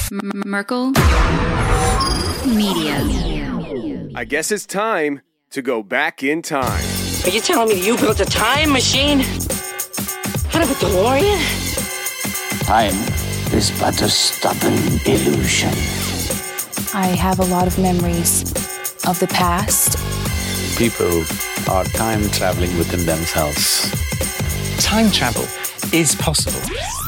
Merkel Media. I guess it's time to go back in time. Are you telling me you built a time machine? Out of a DeLorean? Time is but a stubborn illusion. I have a lot of memories of the past. People are time traveling within themselves. Time travel is possible.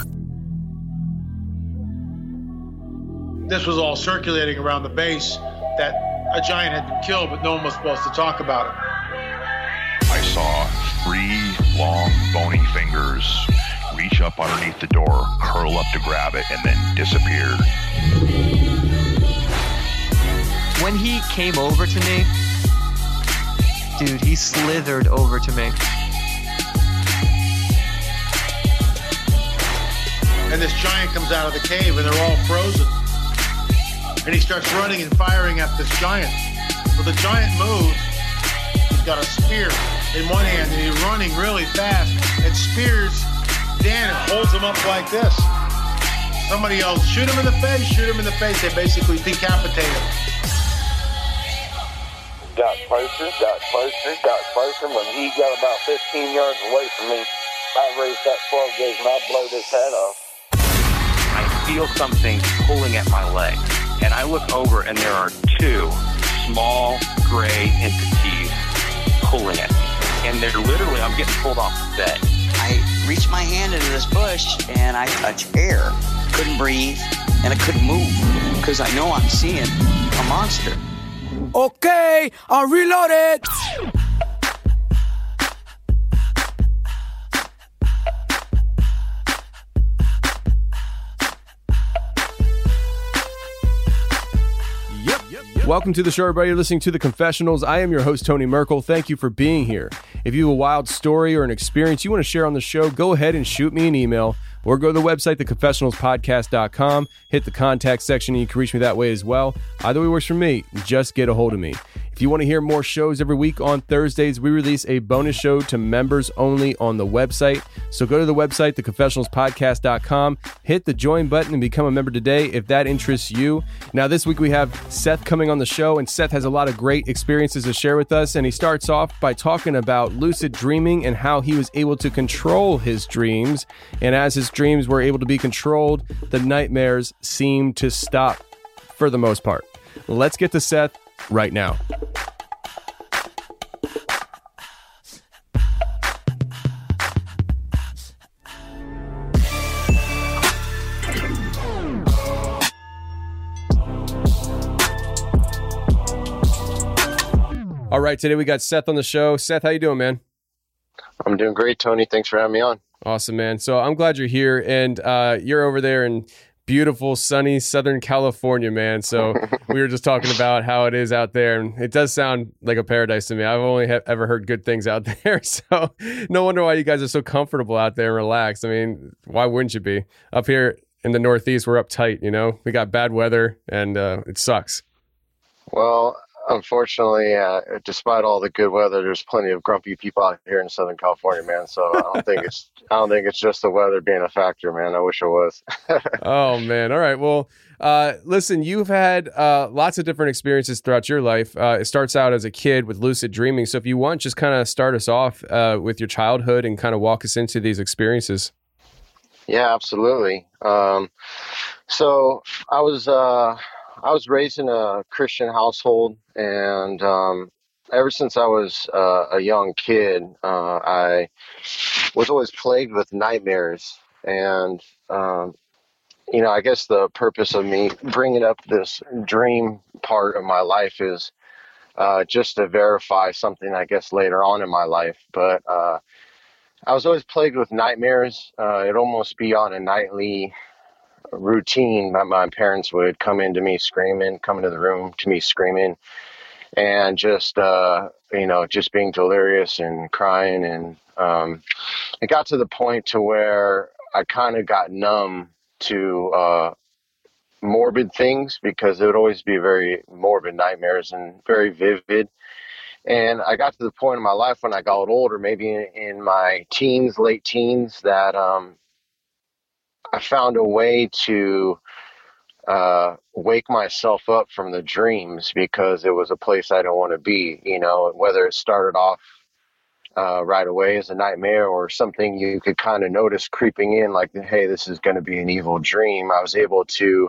This was all circulating around the base that a giant had been killed, but no one was supposed to talk about it. I saw 3 long, bony fingers reach up underneath the door, curl up to grab it, and then disappear. When he came over to me, dude, he slithered over to me. And this giant comes out of the cave, and they're all frozen. And he starts running and firing at this giant. Well, the giant moves. He's got a spear in one hand, and he's running really fast and spears Dan and holds him up like this. Somebody yells, shoot him in the face, shoot him in the face. They basically decapitate him. Got closer. When he got about 15 yards away from me, I raised that 12 gauge and I blowed his head off. I feel something pulling at my leg. And I look over and there are 2 small gray entities pulling at me. And they're literally, I'm getting pulled off the bed. I reached my hand into this bush and I touched air. Couldn't breathe and I couldn't move because I know I'm seeing a monster. Okay, I'll reload it. Welcome to the show, everybody. You're listening to The Confessionals. I am your host, Tony Merkel. Thank you for being here. If you have a wild story or an experience you want to share on the show, go ahead and shoot me an email or go to the website, theconfessionalspodcast.com. Hit the contact section and you can reach me that way as well. Either way works for me. Just get a hold of me. If you want to hear more shows every week on Thursdays, we release a bonus show to members only on the website. So go to the website, theconfessionalspodcast.com, hit the join button and become a member today if that interests you. Now, this week we have Seth coming on the show, and Seth has a lot of great experiences to share with us. And he starts off by talking about lucid dreaming and how he was able to control his dreams. And as his dreams were able to be controlled, the nightmares seemed to stop for the most part. Let's get to Seth right now. All right, today we got Seth on the show. Seth, how you doing, man? I'm doing great, Tony. Thanks for having me on. Awesome, man. So I'm glad you're here, and you're over there in beautiful, sunny Southern California, man. So we were just talking about how it is out there, and it does sound like a paradise to me. I've only ever heard good things out there, so no wonder why you guys are so comfortable out there and relaxed. I mean, why wouldn't you be? Up here in the Northeast, we're uptight, you know? We got bad weather, and it sucks. Well, unfortunately, despite all the good weather, there's plenty of grumpy people out here in Southern California, man. So I don't think it's just the weather being a factor, man. I wish it was. Oh man. All right. Well, listen, you've had lots of different experiences throughout your life. It starts out as a kid with lucid dreaming. So if you want, just kind of start us off with your childhood and kind of walk us into these experiences. Yeah, absolutely. So I was raised in a Christian household, and ever since I was a young kid, I was always plagued with nightmares. And, I guess the purpose of me bringing up this dream part of my life is just to verify something, I guess, later on in my life. But I was always plagued with nightmares. It'd almost be on a nightly routine. My parents would come into the room to me screaming, and just being delirious and crying. And it got to the point to where I kind of got numb to morbid things, because it would always be very morbid nightmares and very vivid. And I got to the point in my life when I got older, maybe in my teens, late teens, that I found a way to wake myself up from the dreams because it was a place I don't want to be, whether it started off right away as a nightmare or something you could kind of notice creeping in, like, hey, this is going to be an evil dream. I was able to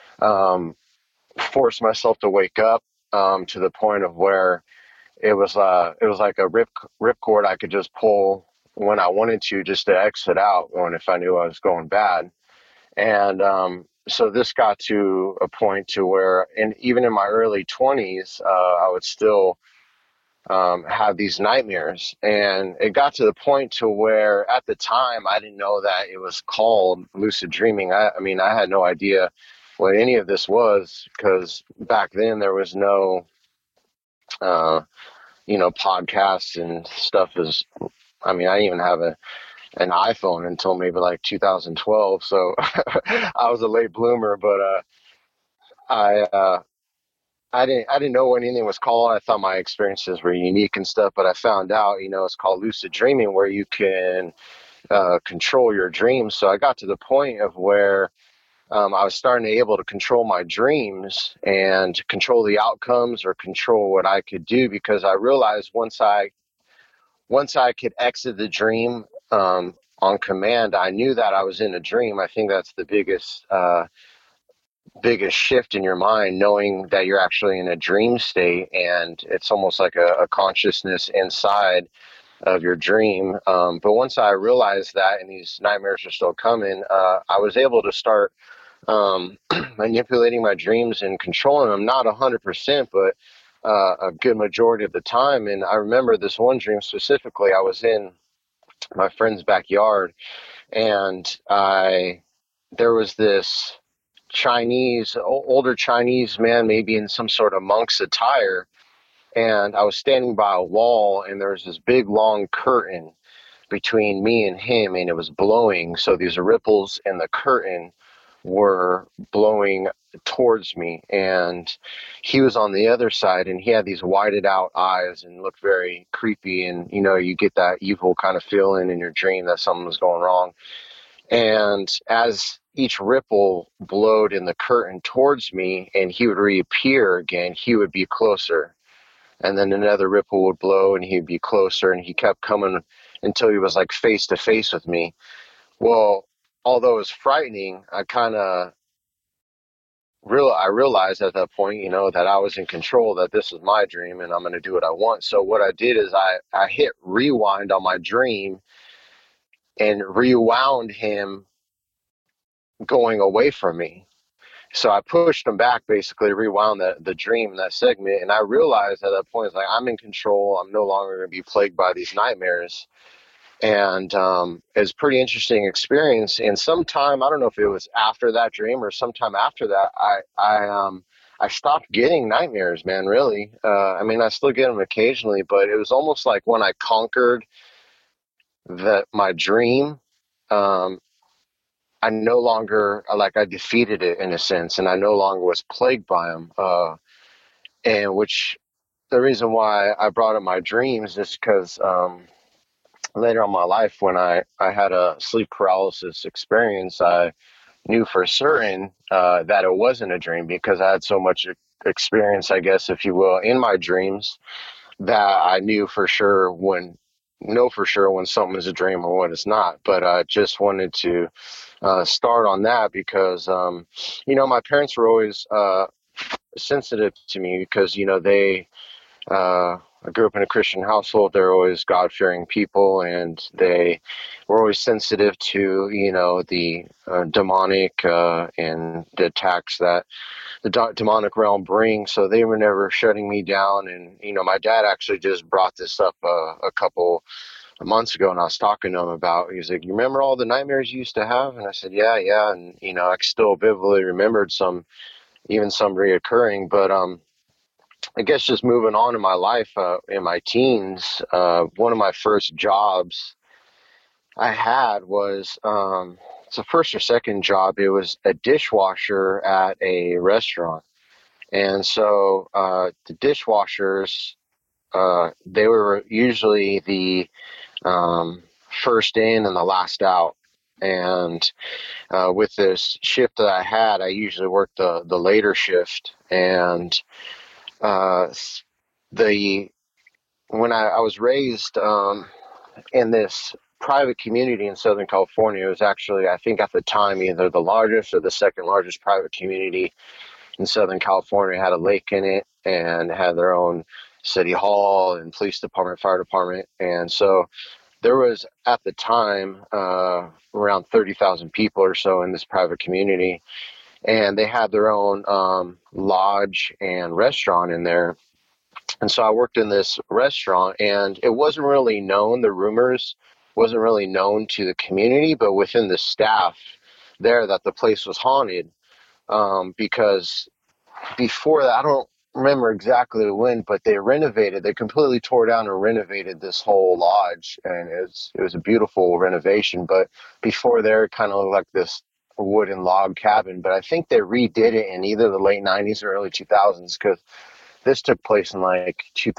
force myself to wake up to the point of where it was like a ripcord I could just pull when I wanted to, just to exit out if I knew I was going bad. And so this got to a point to where, and even in my early 20s, I would still have these nightmares. And it got to the point to where at the time I didn't know that it was called lucid dreaming. I mean, I had no idea what any of this was, because back then there was no, podcasts and stuff. I didn't even have an iPhone until maybe like 2012. So I was a late bloomer, but I didn't know what anything was called. I thought my experiences were unique and stuff, but I found out, it's called lucid dreaming, where you can control your dreams. So I got to the point of where I was starting to be able to control my dreams and control the outcomes or control what I could do, because I realized once I could exit the dream on command, I knew that I was in a dream. I think that's the biggest shift in your mind, knowing that you're actually in a dream state, and it's almost like a consciousness inside of your dream. But once I realized that, and these nightmares are still coming, I was able to start manipulating my dreams and controlling them, not 100%, but a good majority of the time. And I remember this one dream specifically. I was in my friend's backyard, and there was this older Chinese man, maybe in some sort of monk's attire, and I was standing by a wall, and there was this big long curtain between me and him, and it was blowing. So these ripples in the curtain were blowing towards me, and he was on the other side, and he had these whited out eyes and looked very creepy, and you get that evil kind of feeling in your dream that something was going wrong. And as each ripple blowed in the curtain towards me and he would reappear again, he would be closer, and then another ripple would blow and he'd be closer, and he kept coming until he was like face to face with me. Well, although it was frightening, I realized at that point, that I was in control, that this is my dream and I'm going to do what I want. So what I did is I hit rewind on my dream and rewound him going away from me. So I pushed him back, basically rewound the dream, that segment. And I realized at that point, it's like, I'm in control. I'm no longer going to be plagued by these nightmares. And it's a pretty interesting experience. And sometime, I don't know if it was after that dream or sometime after that, I stopped getting nightmares, man, really. I still get them occasionally, but it was almost like when I conquered my dream, I no longer, I defeated it in a sense, and I no longer was plagued by them. And which, the reason why I brought up my dreams is because later on in my life, when I had a sleep paralysis experience, I knew for certain that it wasn't a dream, because I had so much experience, I guess, if you will, in my dreams, that I knew for sure when something is a dream or when it's not. But I just wanted to start on that because, my parents were always sensitive to me, because, I grew up in a Christian household. They're always God-fearing people, and they were always sensitive to, the demonic and the attacks that the demonic realm brings. So they were never shutting me down. And, my dad actually just brought this up a couple months ago, and I was talking to him about, he's like, you remember all the nightmares you used to have? And I said, yeah. And, I still vividly remembered some reoccurring, but, I guess just moving on in my life, in my teens, one of my first jobs I had was, it's a first or second job. It was a dishwasher at a restaurant. And so, the dishwashers, they were usually the, first in and the last out. And with this shift that I had, I usually worked the later shift. And when I was raised in this private community in Southern California, it was actually, I think at the time, either the largest or the second largest private community in Southern California. It had a lake in it and had their own city hall and police department, fire department. And so there was, at the time, around 30,000 people or so in this private community. And they had their own lodge and restaurant in there. And so I worked in this restaurant, and it wasn't really known, the rumors wasn't really known to the community, but within the staff there, that the place was haunted. Because before that, I don't remember exactly when, but they completely tore down and renovated this whole lodge, and it was a beautiful renovation. But before there, it kind of looked like this wooden log cabin. But I think they redid it in either the late 90s or early 2000s, because this took place in like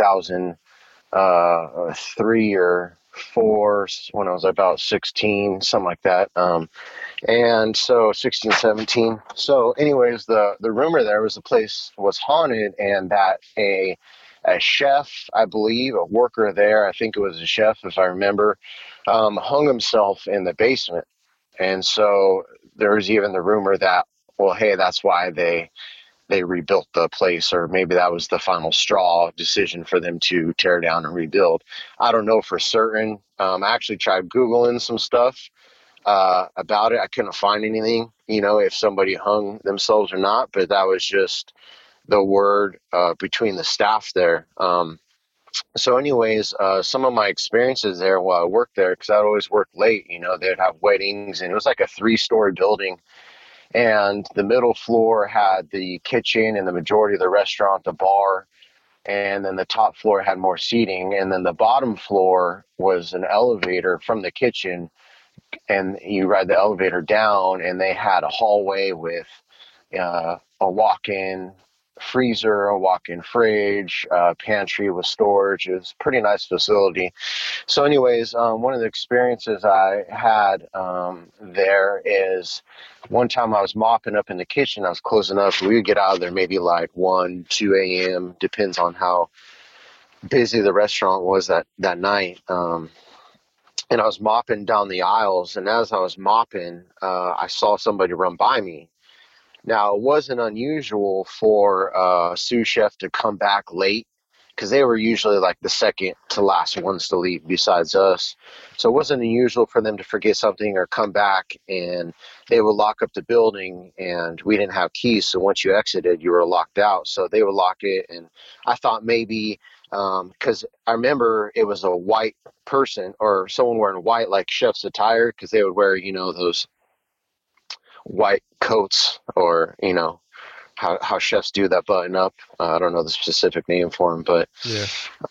2003 or 4, when I was about 16, something like that. And so 16, 17. So anyways, the rumor there was the place was haunted, and that a chef, I believe, a worker there, I think it was a chef if I remember, hung himself in the basement. And so there was even the rumor that, well, hey, that's why they rebuilt the place, or maybe that was the final straw decision for them to tear down and rebuild. I don't know for certain. I actually tried Googling some stuff about it. I couldn't find anything, if somebody hung themselves or not, but that was just the word between the staff there. So anyways, some of my experiences there while I worked there, because I'd always work late, they'd have weddings, and it was like a 3-story building. And the middle floor had the kitchen and the majority of the restaurant, the bar. And then the top floor had more seating. And then the bottom floor was an elevator from the kitchen. And you ride the elevator down, and they had a hallway with a walk-in freezer, a walk-in fridge, pantry with storage. It was a pretty nice facility. So anyways, one of the experiences I had there is one time I was mopping up in the kitchen. I was closing up. We would get out of there maybe like 1, 2 a.m. Depends on how busy the restaurant was that night. And I was mopping down the aisles, and as I was mopping, I saw somebody run by me. Now, it wasn't unusual for a sous chef to come back late, because they were usually like the second to last ones to leave besides us. So it wasn't unusual for them to forget something or come back, and they would lock up the building, and we didn't have keys. So once you exited, you were locked out. So they would lock it. And I thought maybe, because I remember it was a white person or someone wearing white, like chef's attire, because they would wear, those white coats, or, how chefs do that button up. I don't know the specific name for them, but yeah.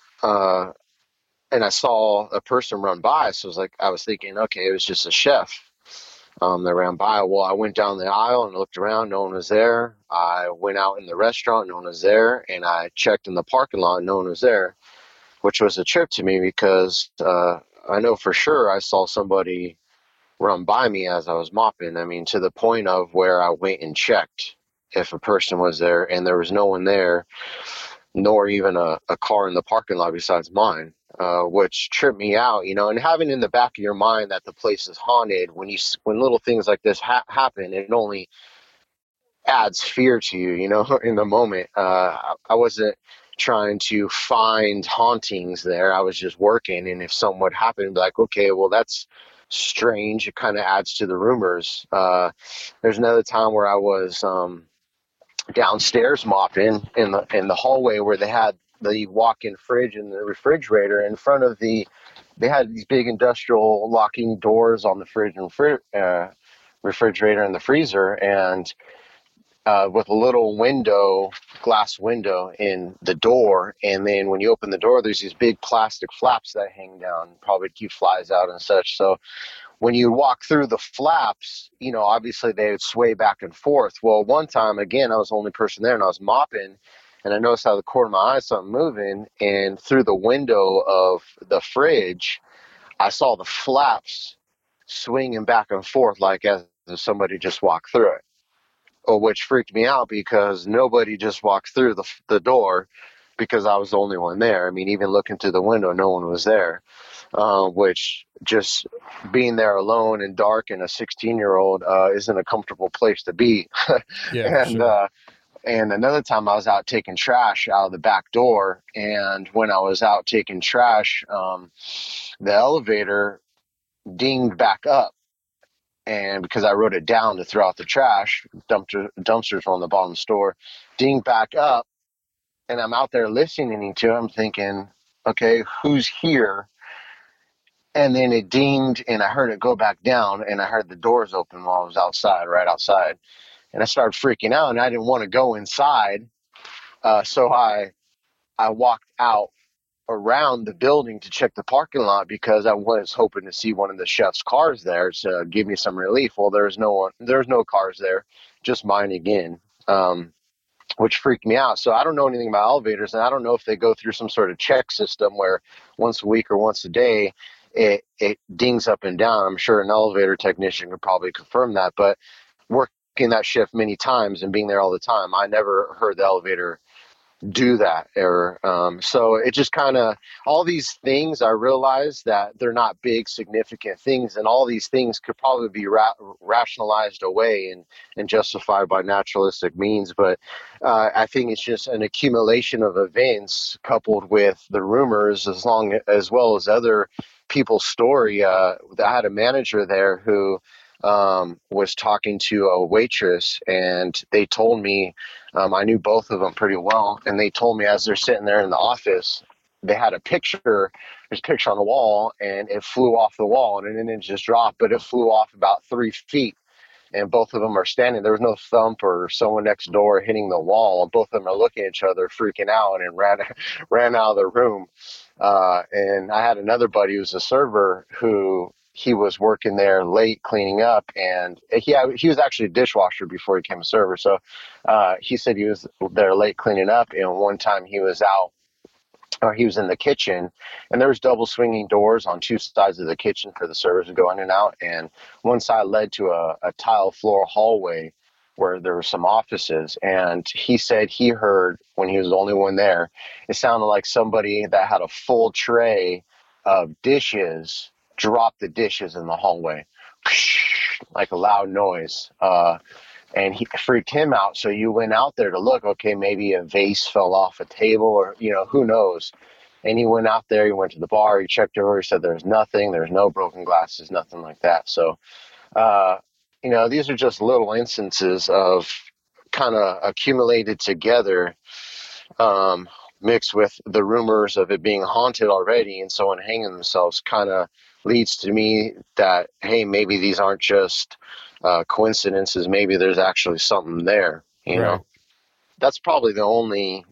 And I saw a person run by, so I was thinking, okay, it was just a chef that ran by. Well, I went down the aisle and looked around, no one was there. I went out in the restaurant, no one was there, and I checked in the parking lot, no one was there, which was a trip to me, because I know for sure I saw somebody run by me as I was mopping. I mean, to the point of where I went and checked if a person was there, and there was no one there, nor even a car in the parking lot besides mine, which tripped me out, and having in the back of your mind that the place is haunted, when little things like this happen, it only adds fear to you, in the moment. I wasn't trying to find hauntings there. I was just working, and if something would happen, I'd be like, okay, well, that's strange. It kind of adds to the rumors. There's another time where I was downstairs mopping in the hallway, where they had the walk-in fridge and the refrigerator in front of they had these big industrial locking doors on the fridge and refrigerator and the freezer, and with a little glass window in the door. And then when you open the door, there's these big plastic flaps that hang down, probably to keep flies out and such. So when you walk through the flaps, obviously they would sway back and forth. Well, one time, again, I was the only person there, and I was mopping, and I noticed out of the corner of my eye something moving, and through the window of the fridge, I saw the flaps swinging back and forth like as if somebody just walked through it. Which freaked me out because nobody just walked through the door, because I was the only one there. I mean, even looking through the window, no one was there, which just being there alone and dark and a 16-year-old isn't a comfortable place to be. Yeah, And another time I was out taking trash out of the back door. And when I was out taking trash, the elevator dinged back up. And because I wrote it down to throw out the trash, dumpsters were on the bottom of the store, dinged back up. And I'm out there listening to him thinking, okay, who's here? And then it dinged and I heard it go back down and I heard the doors open while I was outside, right outside. And I started freaking out and I didn't want to go inside. So I walked out around the building to check the parking lot because I was hoping to see one of the chef's cars there to give me some relief. Well, there's no cars there, just mine again, which freaked me out. So I don't know anything about elevators, and I don't know if they go through some sort of check system where once a week or once a day it dings up and down. I'm sure an elevator technician could probably confirm that, but working that shift many times and being there all the time, I never heard the elevator do that error. So it just kind of, all these things, I realized that they're not big significant things, and all these things could probably be rationalized away and justified by naturalistic means. But I think it's just an accumulation of events coupled with the rumors, as well as other people's story. I had a manager there who was talking to a waitress, and they told me, I knew both of them pretty well, and they told me as they're sitting there in the office, they had there's a picture on the wall, and it flew off the wall, and then it just dropped, but it flew off about 3 feet, and both of them are standing. There was no thump or someone next door hitting the wall. Both of them are looking at each other, freaking out, and ran out of the room. And I had another buddy who was a server who he was working there late cleaning up, and he was actually a dishwasher before he became a server. So he said he was there late cleaning up, and one time he was out, or he was in the kitchen, and there was double swinging doors on two sides of the kitchen for the servers to go in and out, and one side led to a tile floor hallway where there were some offices. And he said he heard, when he was the only one there, it sounded like somebody that had a full tray of dishes dropped the dishes in the hallway, like a loud noise. And he freaked him out. So you went out there to look, okay, maybe a vase fell off a table, or, who knows. And he went out there, he went to the bar, he checked over, he said there's nothing, there's no broken glasses, nothing like that. So, these are just little instances of kind of accumulated together, mixed with the rumors of it being haunted already and someone hanging themselves, kind of leads to me that, hey, maybe these aren't just coincidences. Maybe there's actually something there, you know. That's probably the only,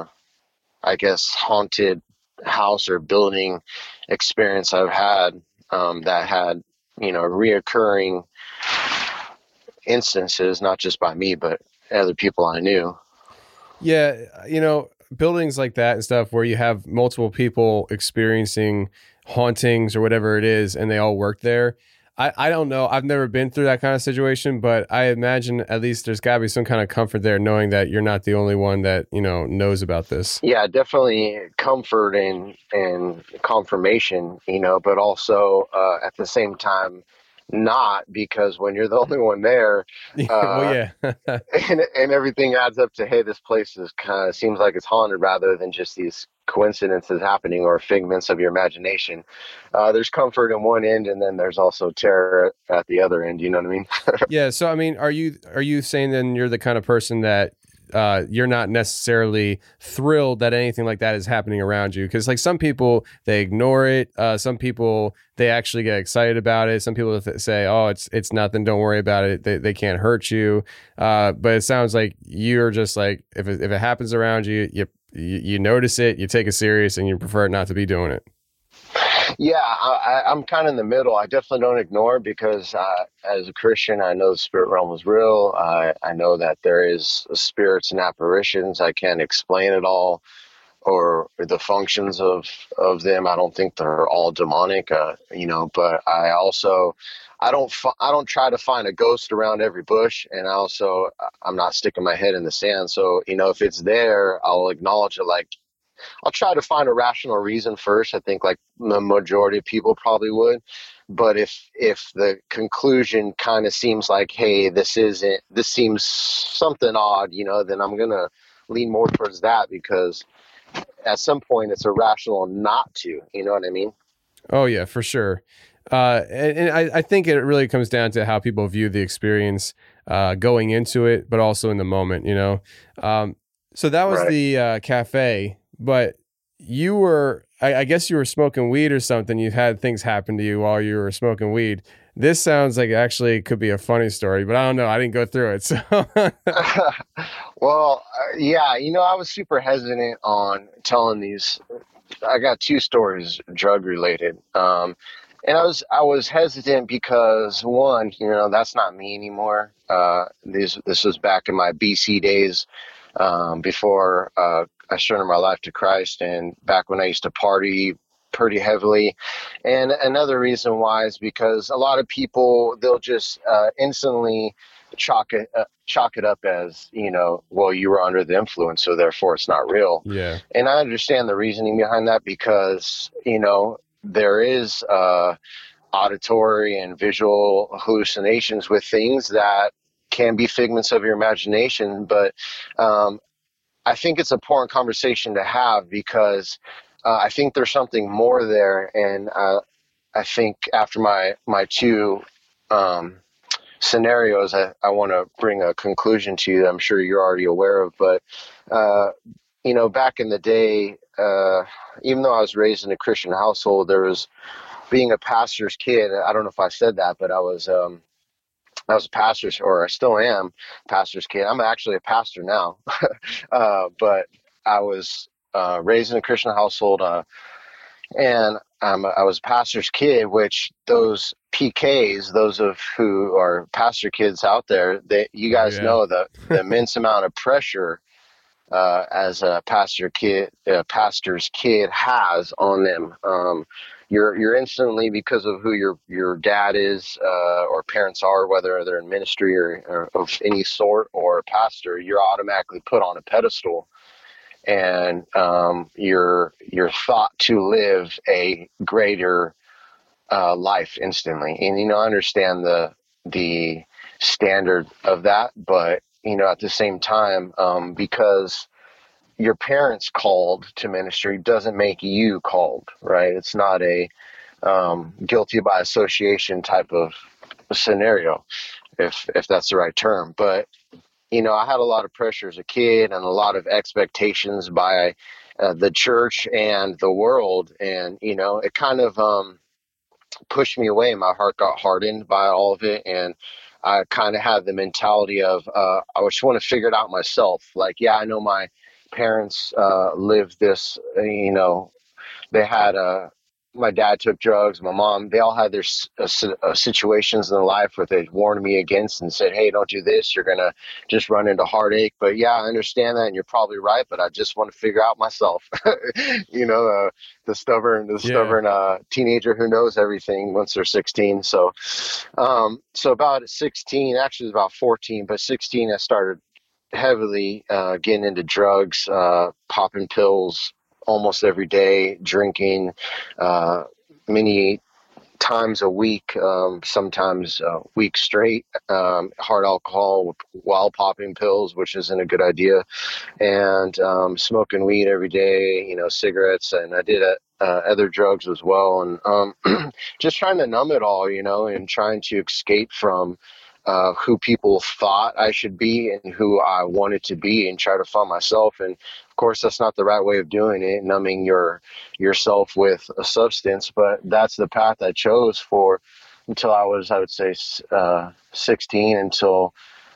I guess, haunted house or building experience I've had that had, reoccurring instances, not just by me, but other people I knew. Yeah, buildings like that and stuff where you have multiple people experiencing hauntings or whatever it is, and they all work there. I don't know. I've never been through that kind of situation, but I imagine at least there's got to be some kind of comfort there knowing that you're not the only one that, knows about this. Yeah, definitely comfort and confirmation, but also at the same time, not, because when you're the only one there, and everything adds up to, hey, this place is kind of seems like it's haunted, rather than just these coincidences happening or figments of your imagination. There's comfort in one end, and then there's also terror at the other end. You know what I mean? Yeah. So, I mean, are you saying then you're the kind of person that you're not necessarily thrilled that anything like that is happening around you? Because like some people, they ignore it. Some people, they actually get excited about it. Some people say, oh, it's nothing, don't worry about it, they can't hurt you. But it sounds like you're just like, if it happens around you, you notice it, you take it serious, and you prefer not to be doing it. Yeah, I'm kind of in the middle. I definitely don't ignore, because as a Christian, I know the spirit realm is real. I know that there is spirits and apparitions. I can't explain it all. or the functions of them. I don't think they're all demonic, but I don't try to find a ghost around every bush. And I'm not sticking my head in the sand. So, if it's there, I'll acknowledge it. Like, I'll try to find a rational reason first. I think like the majority of people probably would. But if the conclusion kind of seems like, hey, this seems something odd, then I'm going to lean more towards that, because at some point it's irrational not to, you know what I mean? Oh yeah, for sure. And I think it really comes down to how people view the experience going into it, but also in the moment, So that was the cafe, but you were, I guess you were smoking weed or something. You've had things happen to you while you were smoking weed. This sounds like actually it could be a funny story, but I don't know. I didn't go through it. So. Well, yeah, I was super hesitant on telling these. I got two stories drug related. And I was hesitant because, one, that's not me anymore. This was back in my BC days, before I surrendered my life to Christ, and back when I used to party pretty heavily. And another reason why is because a lot of people, they'll just instantly chalk it up as, well, you were under the influence, so therefore it's not real. Yeah. And I understand the reasoning behind that, because, there is auditory and visual hallucinations with things that can be figments of your imagination. But I think it's an important conversation to have, because I think there's something more there. And I think after my two scenarios, I want to bring a conclusion to you that I'm sure you're already aware of. But, back in the day, even though I was raised in a Christian household, there was, being a pastor's kid, I don't know if I said that, but I was a pastor's, or I still am pastor's kid. I'm actually a pastor now. But I was raised in a Christian household, and I was a pastor's kid, which those PKs, those of who are pastor kids out there, you guys know the immense amount of pressure as a pastor's kid has on them. You're instantly, because of who your dad is, or parents are, whether they're in ministry or of any sort, or a pastor, you're automatically put on a pedestal, and you're thought to live a greater life instantly. And I understand the standard of that, but at the same time, because your parents called to ministry doesn't make you called, right? It's not a guilty by association type of scenario, if that's the right term. But I had a lot of pressure as a kid, and a lot of expectations by the church and the world, and it kind of pushed me away. My heart got hardened by all of it, and I kind of had the mentality of I just want to figure it out myself. Like, yeah, I know my parents lived this, they had my dad took drugs, my mom, they all had their situations in their life where they warned me against and said, hey, don't do this, you're gonna just run into heartache. But yeah, I understand that, and you're probably right, but I just want to figure out myself. The stubborn teenager who knows everything once they're 16. So about 16, actually it was about 14, but 16 I started heavily getting into drugs, popping pills almost every day, drinking many times a week, sometimes a week straight, hard alcohol while popping pills, which isn't a good idea, and smoking weed every day, cigarettes, and I did other drugs as well, and just trying to numb it all, and trying to escape from who people thought I should be and who I wanted to be, and try to find myself. And of course, that's not the right way of doing it, numbing yourself with a substance, but that's the path I chose for until I would say 16 until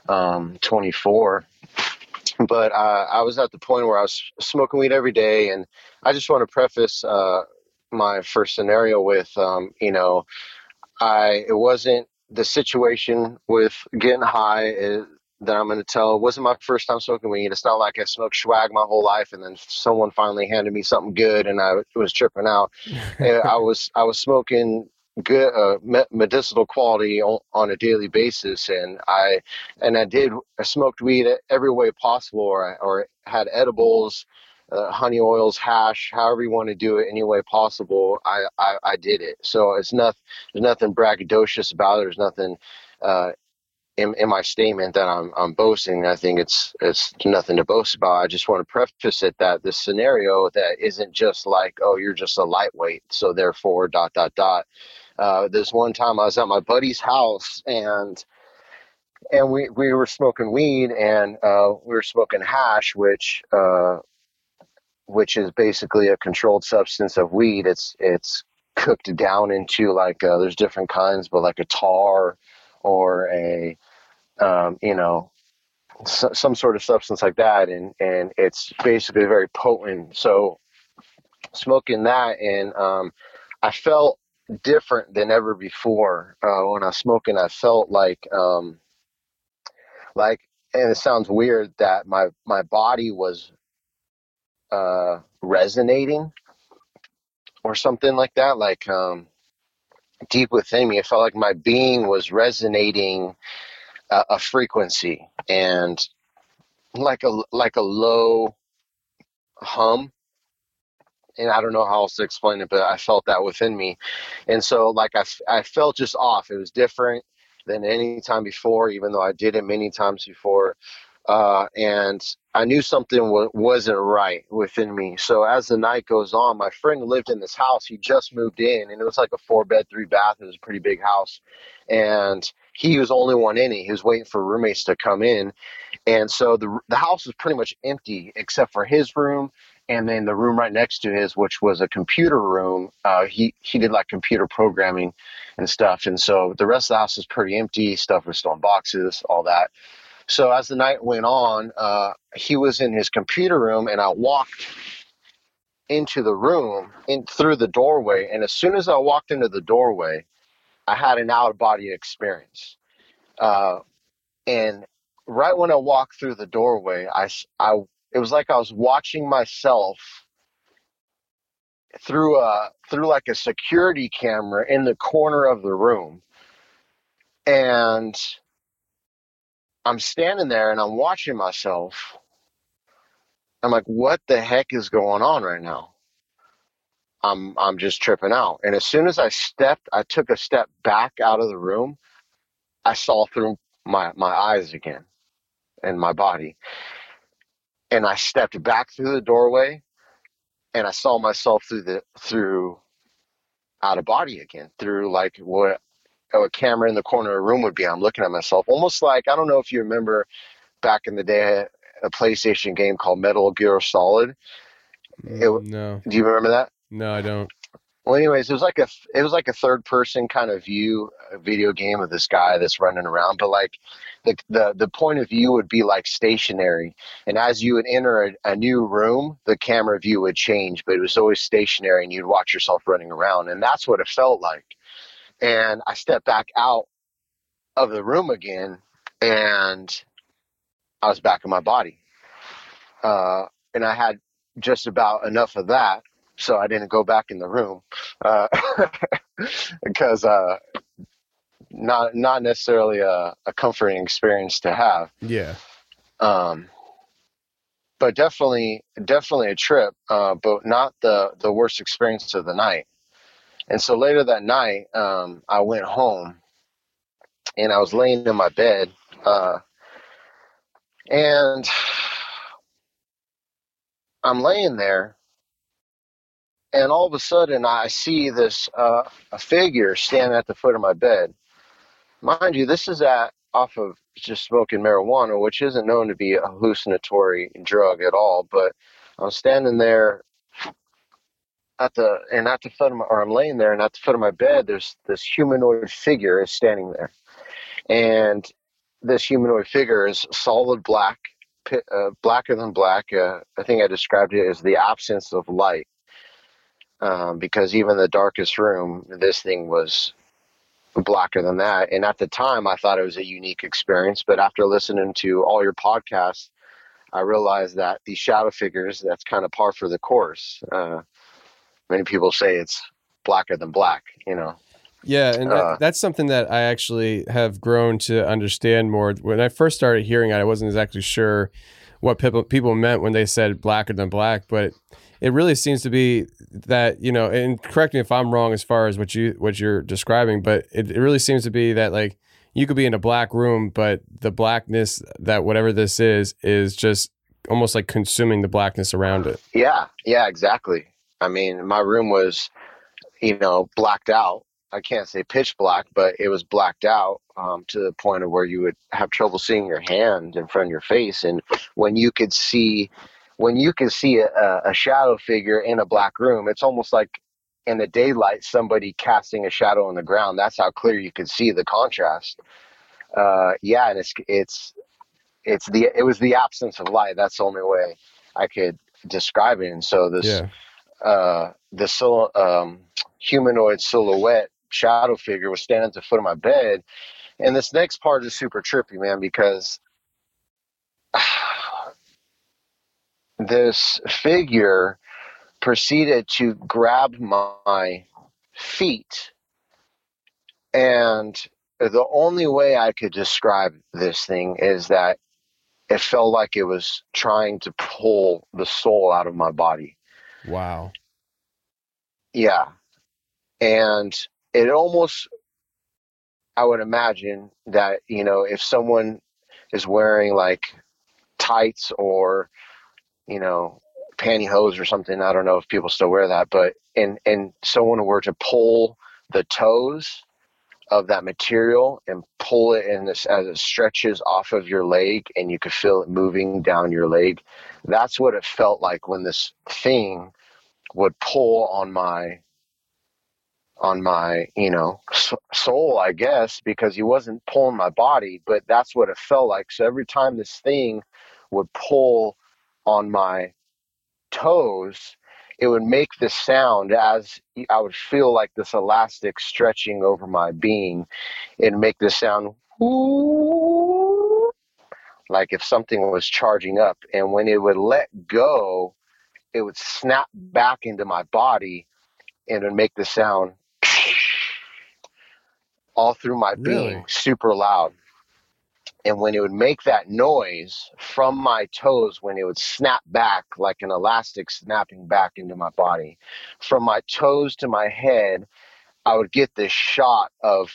24. But I was at the point where I was smoking weed every day. And I just want to preface my first scenario with, it wasn't the situation with getting high. that I'm going to tell. It wasn't my first time smoking weed. It's not like I smoked swag my whole life and then someone finally handed me something good and I was tripping out. I was smoking good medicinal quality on a daily basis, and I smoked weed every way possible, or had edibles, honey oils, hash, however you want to do it, any way possible. I did it. So there's nothing braggadocious about it. There's nothing in my statement that I'm boasting. I think it's nothing to boast about. I just want to preface it that this scenario that isn't just like, oh, you're just a lightweight, so therefore ... This one time I was at my buddy's house, and we were smoking weed, and we were smoking hash, which is basically a controlled substance of weed. It's cooked down into like there's different kinds, but like a tar or a some sort of substance like that, and it's basically very potent. So smoking that, and I felt different than ever before. When I was smoking, I felt like, and it sounds weird, that my body was resonating or something like that, like deep within me. It felt like my being was resonating a frequency, and like a low hum. And I don't know how else to explain it, but I felt that within me. And so like I felt just off. It was different than any time before, even though I did it many times before. And I knew something wasn't right within me. So as the night goes on, my friend lived in this house. He just moved in, and it was like a 4-bed, 3-bath. It was a pretty big house. And he was the only one in it. He was waiting for roommates to come in. And so the house was pretty much empty except for his room, and then the room right next to his, which was a computer room. He did like computer programming and stuff. And so the rest of the house was pretty empty. Stuff was still in boxes, all that. So as the night went on, he was in his computer room, and I walked into the room through the doorway. And as soon as I walked into the doorway, I had an out-of-body experience. And right when I walked through the doorway, it was like I was watching myself through like a security camera in the corner of the room. And I'm standing there and I'm watching myself. I'm like, what the heck is going on right now? I'm just tripping out. And as soon as I took a step back out of the room, I saw through my eyes again and my body. And I stepped back through the doorway, and I saw myself through out of body again, through like what a camera in the corner of a room would be. I'm looking at myself almost like, I don't know if you remember back in the day, a PlayStation game called Metal Gear Solid. No. Do you remember that? No, I don't. Well, anyways, it was like a third person kind of view, a video game of this guy that's running around, but like the point of view would be like stationary. And as you would enter a new room, the camera view would change, but it was always stationary, and you'd watch yourself running around. And that's what it felt like. And I stepped back out of the room again, and I was back in my body. And I had just about enough of that, so I didn't go back in the room, because not necessarily a comforting experience to have. Yeah. But definitely a trip, but not the worst experience of the night. And so later that night, I went home, and I was laying in my bed, and I'm laying there, and all of a sudden I see this a figure standing at the foot of my bed. Mind you, this is off of just smoking marijuana, which isn't known to be a hallucinatory drug at all. But I'm standing there I'm laying there, and at the foot of my bed, there's this humanoid figure is standing there, and this humanoid figure is solid black, blacker than black. I think I described it as the absence of light, because even the darkest room, this thing was blacker than that. And at the time, I thought it was a unique experience. But after listening to all your podcasts, I realized that these shadow figures, that's kind of par for the course. Many people say it's blacker than black, you know. Yeah, and that's something that I actually have grown to understand more. When I first started hearing it, I wasn't exactly sure what people meant when they said blacker than black, but it really seems to be that, you know, and correct me if I'm wrong as far as what you're describing, but it really seems to be that, like, you could be in a black room, but the blackness that whatever this is just almost like consuming the blackness around it. Yeah, exactly. I mean, my room was, you know, blacked out. I can't say pitch black, but it was blacked out to the point of where you would have trouble seeing your hand in front of your face. And when you could see a shadow figure in a black room, it's almost like in the daylight, somebody casting a shadow on the ground. That's how clear you could see the contrast. And it was the absence of light. That's the only way I could describe it. And so this, humanoid silhouette shadow figure was standing at the foot of my bed. And this next part is super trippy, man, because this figure proceeded to grab my feet. And the only way I could describe this thing is that it felt like it was trying to pull the soul out of my body. Wow. Yeah. And it almost, I would imagine that, you know, if someone is wearing like tights or, you know, pantyhose or something, I don't know if people still wear that, but and someone were to pull the toes of that material and pull it in this as it stretches off of your leg and you could feel it moving down your leg. That's what it felt like when this thing would pull on my, you know, soul, I guess, because he wasn't pulling my body, but that's what it felt like. So every time this thing would pull on my toes, it would make this sound as I would feel like this elastic stretching over my being. It'd make this sound, whoo, like if something was charging up. And when it would let go, it would snap back into my body and it would make the sound all through my being, super loud. And when it would make that noise from my toes, when it would snap back like an elastic snapping back into my body, from my toes to my head, I would get this shot of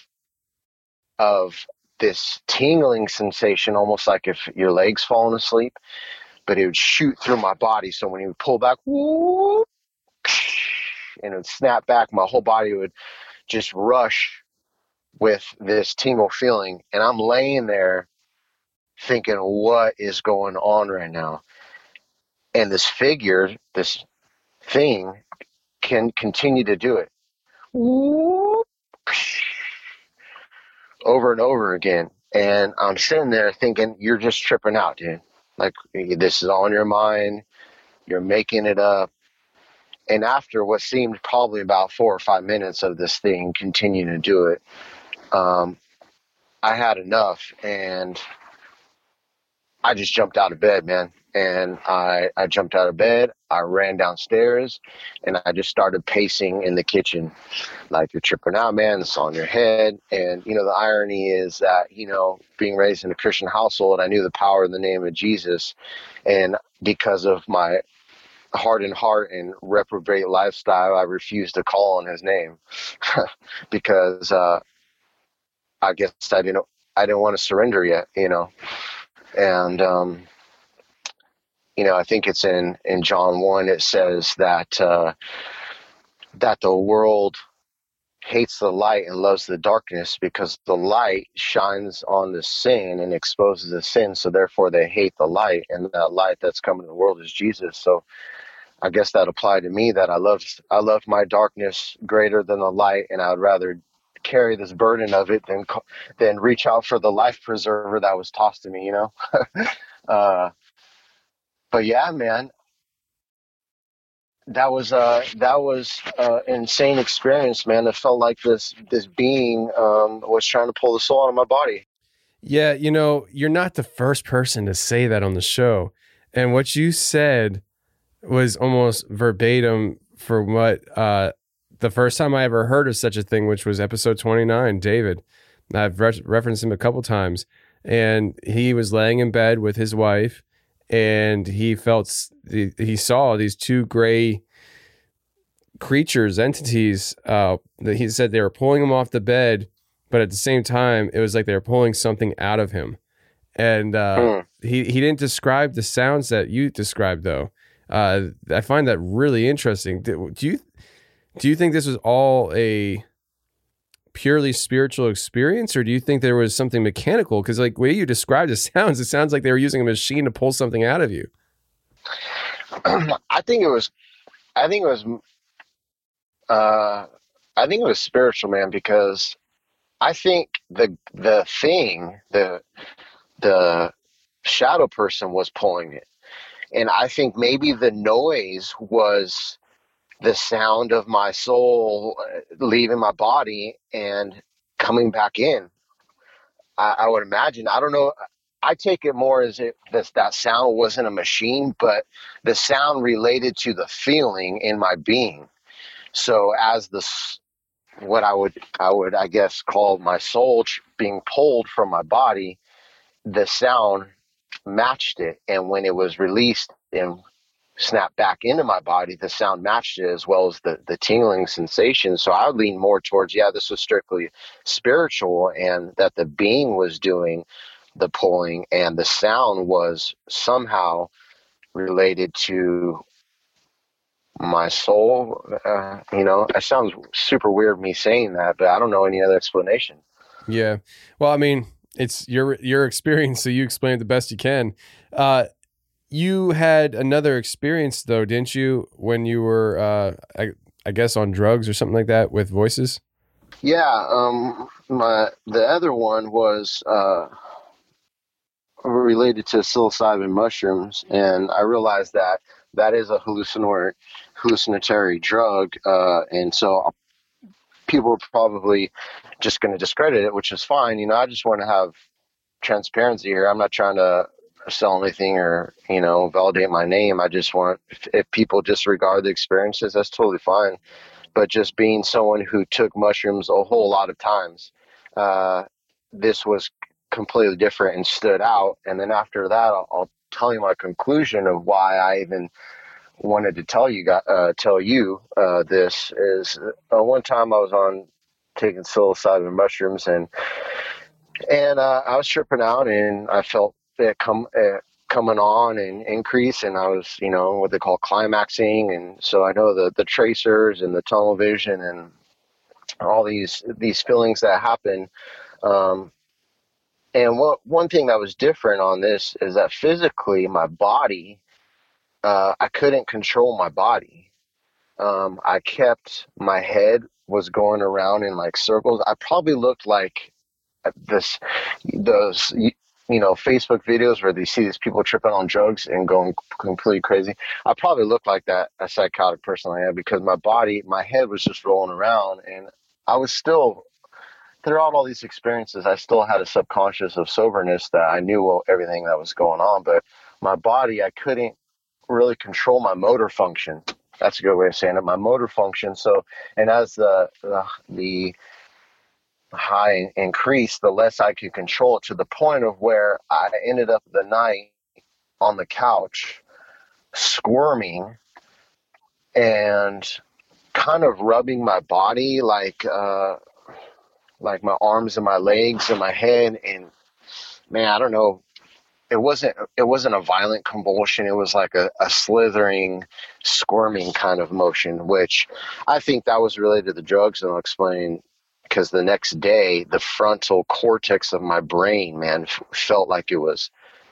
this tingling sensation, almost like if your leg's falling asleep, but it would shoot through my body. So when it would pull back, whoop, and it would snap back, my whole body would just rush with this tingle feeling. And I'm laying there thinking, what is going on right now? And this figure, this thing, can continue to do it over and over again. And I'm sitting there thinking, you're just tripping out, dude. Like, this is all in your mind. You're making it up. And after what seemed probably about 4 or 5 minutes of this thing continuing to do it, I had enough, and I just jumped out of bed, man. And I jumped out of bed, I ran downstairs, and I just started pacing in the kitchen. Like, you're tripping out, man, it's on your head. And, you know, the irony is that, you know, being raised in a Christian household, I knew the power in the name of Jesus. And because of my hardened heart and reprobate lifestyle, I refused to call on his name because I guess I didn't want to surrender yet, you know. And, you know, I think it's in John 1, it says that the world hates the light and loves the darkness because the light shines on the sin and exposes the sin. So therefore they hate the light, and that light that's coming to the world is Jesus. So I guess that applied to me, that I love my darkness greater than the light, and I would rather carry this burden of it than reach out for the life preserver that was tossed to me, you know. But yeah, man, that was insane experience, man. It felt like this being was trying to pull the soul out of my body. Yeah, you're not the first person to say that on the show. And what you said was almost verbatim for what the first time I ever heard of such a thing, which was episode 29, David. I've referenced him a couple times. And he was laying in bed with his wife, and he saw these two gray creatures, entities, that he said they were pulling him off the bed, but at the same time, it was like they were pulling something out of him. And he didn't describe the sounds that you described, though. I find that really interesting. Do you think this was all a purely spiritual experience, or do you think there was something mechanical? Because like the way you described it sounds like they were using a machine to pull something out of you. I think it was spiritual, man, because I think the shadow person was pulling it. And I think maybe the noise was the sound of my soul leaving my body and coming back in. I would imagine. I don't know. I take it more as if that sound wasn't a machine, but the sound related to the feeling in my being. So as what I would I guess call my soul being pulled from my body, the sound matched it, and when it was released and snapped back into my body, the sound matched it, as well as the tingling sensation. So I would lean more towards, this was strictly spiritual, and that the being was doing the pulling, and the sound was somehow related to my soul. It sounds super weird me saying that, but I don't know any other explanation. Yeah. Well, I mean, it's your experience, so you explain it the best you can. You had another experience, though, didn't you, when you were, I guess, on drugs or something like that with voices? Yeah. The other one was related to psilocybin mushrooms, and I realized that is a hallucinatory drug, and so people are probably just going to discredit it, which is fine. I just want to have transparency here. I'm not trying to sell anything or validate my name. I just want, if people disregard the experiences, that's totally fine. But just being someone who took mushrooms a whole lot of times, this was completely different and stood out. And then after that, I'll tell you my conclusion of why I even wanted to tell you this is one time I was taking psilocybin mushrooms, and I was tripping out, and I felt it coming on and increase, and I was, what they call climaxing. And so I know the tracers and the tunnel vision and all these feelings that happen. And one thing that was different on this is that physically my body, I couldn't control my body. My head was going around in like circles. I probably looked like those Facebook videos where they see these people tripping on drugs and going completely crazy. I probably looked like that, a psychotic person I am, because my head was just rolling around, and I was still, throughout all these experiences, I still had a subconscious of soberness that I knew everything that was going on, but my body, I couldn't really control my motor function. That's a good way of saying it, my motor function. So, and as the high increased, the less I could control it, to the point of where I ended up the night on the couch squirming and kind of rubbing my body, like my arms and my legs and my head. And man, I don't know, it wasn't a violent convulsion. It was like a slithering, squirming kind of motion, which I think that was related to the drugs, and I'll explain. Because the next day, the frontal cortex of my brain, man, felt like it was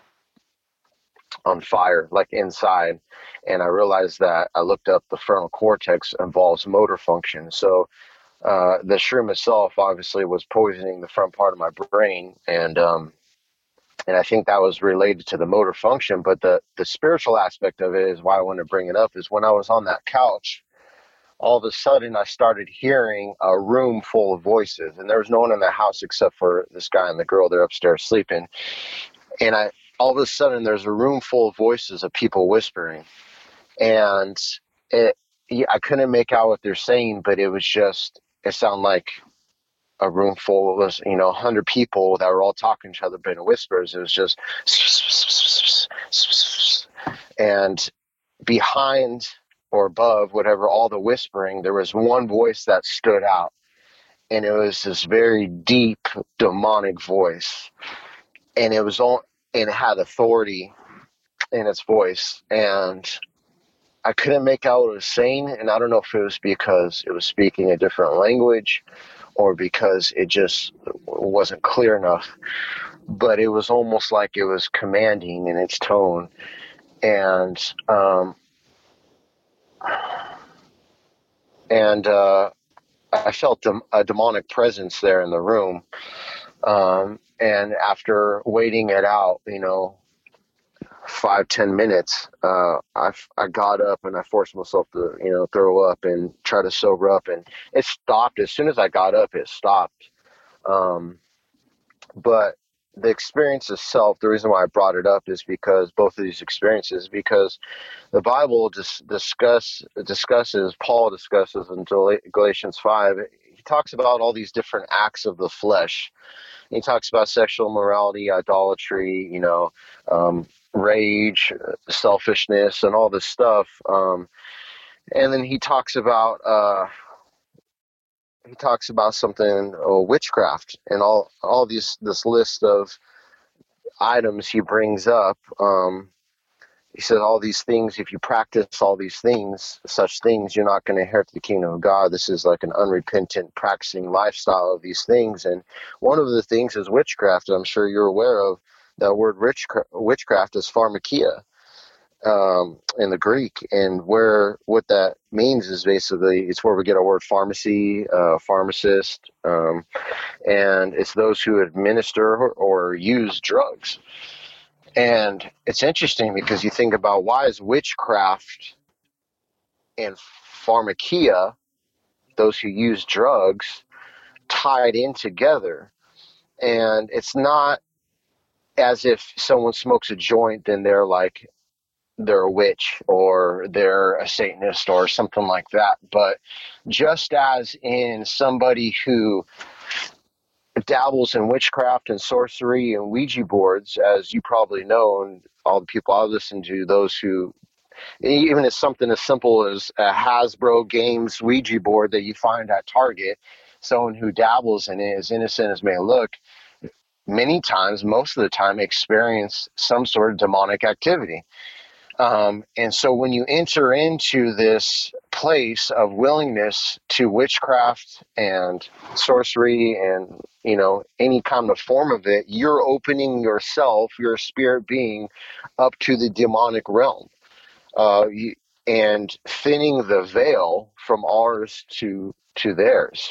on fire, like inside. And I realized that I looked up, the frontal cortex involves motor function. So the shroom itself obviously was poisoning the front part of my brain. And And I think that was related to the motor function. But the spiritual aspect of it is why I want to bring it up, is when I was on that couch, all of a sudden I started hearing a room full of voices, and there was no one in the house except for this guy and the girl. They're upstairs sleeping. And all of a sudden there's a room full of voices of people whispering, and I couldn't make out what they're saying, but it sounded like a room full of, 100 people that were all talking to each other, but in whispers. It was just, and behind or above whatever, all the whispering, there was one voice that stood out, and it was this very deep demonic voice, and it had authority in its voice, and I couldn't make out what it was saying. And I don't know if it was because it was speaking a different language or because it just wasn't clear enough, but it was almost like it was commanding in its tone. And I felt a demonic presence there in the room. And after waiting it out, 5-10 minutes, I got up and I forced myself to, throw up and try to sober up, and it stopped. As soon as I got up, it stopped. But the experience itself, the reason why I brought it up is because both of these experiences, because the Bible Paul discusses in Galatians 5, he talks about all these different acts of the flesh. He talks about sexual immorality, idolatry, rage, selfishness, and all this stuff. And then he talks about something, witchcraft, and all this list of items he brings up. He says all these things, if you practice all these things, such things, you're not going to inherit the kingdom of God. This is like an unrepentant practicing lifestyle of these things. And one of the things is witchcraft. I'm sure you're aware of that word. Witchcraft is pharmakia in the Greek, and what that means is basically it's where we get our word pharmacy, pharmacist, and it's those who administer or use drugs. And it's interesting because you think about, why is witchcraft and pharmakia, those who use drugs, tied in together? And it's not as if someone smokes a joint, then they're a witch or they're a Satanist or something like that. But just as in somebody who dabbles in witchcraft and sorcery and Ouija boards, as you probably know, and all the people I listen to, those who, even as something as simple as a Hasbro Games Ouija board that you find at Target, someone who dabbles in it, as innocent as may look, many times, most of the time, experience some sort of demonic activity. And so when you enter into this place of willingness to witchcraft and sorcery and, any kind of form of it, you're opening yourself, your spirit being, up to the demonic realm, and thinning the veil from ours to theirs.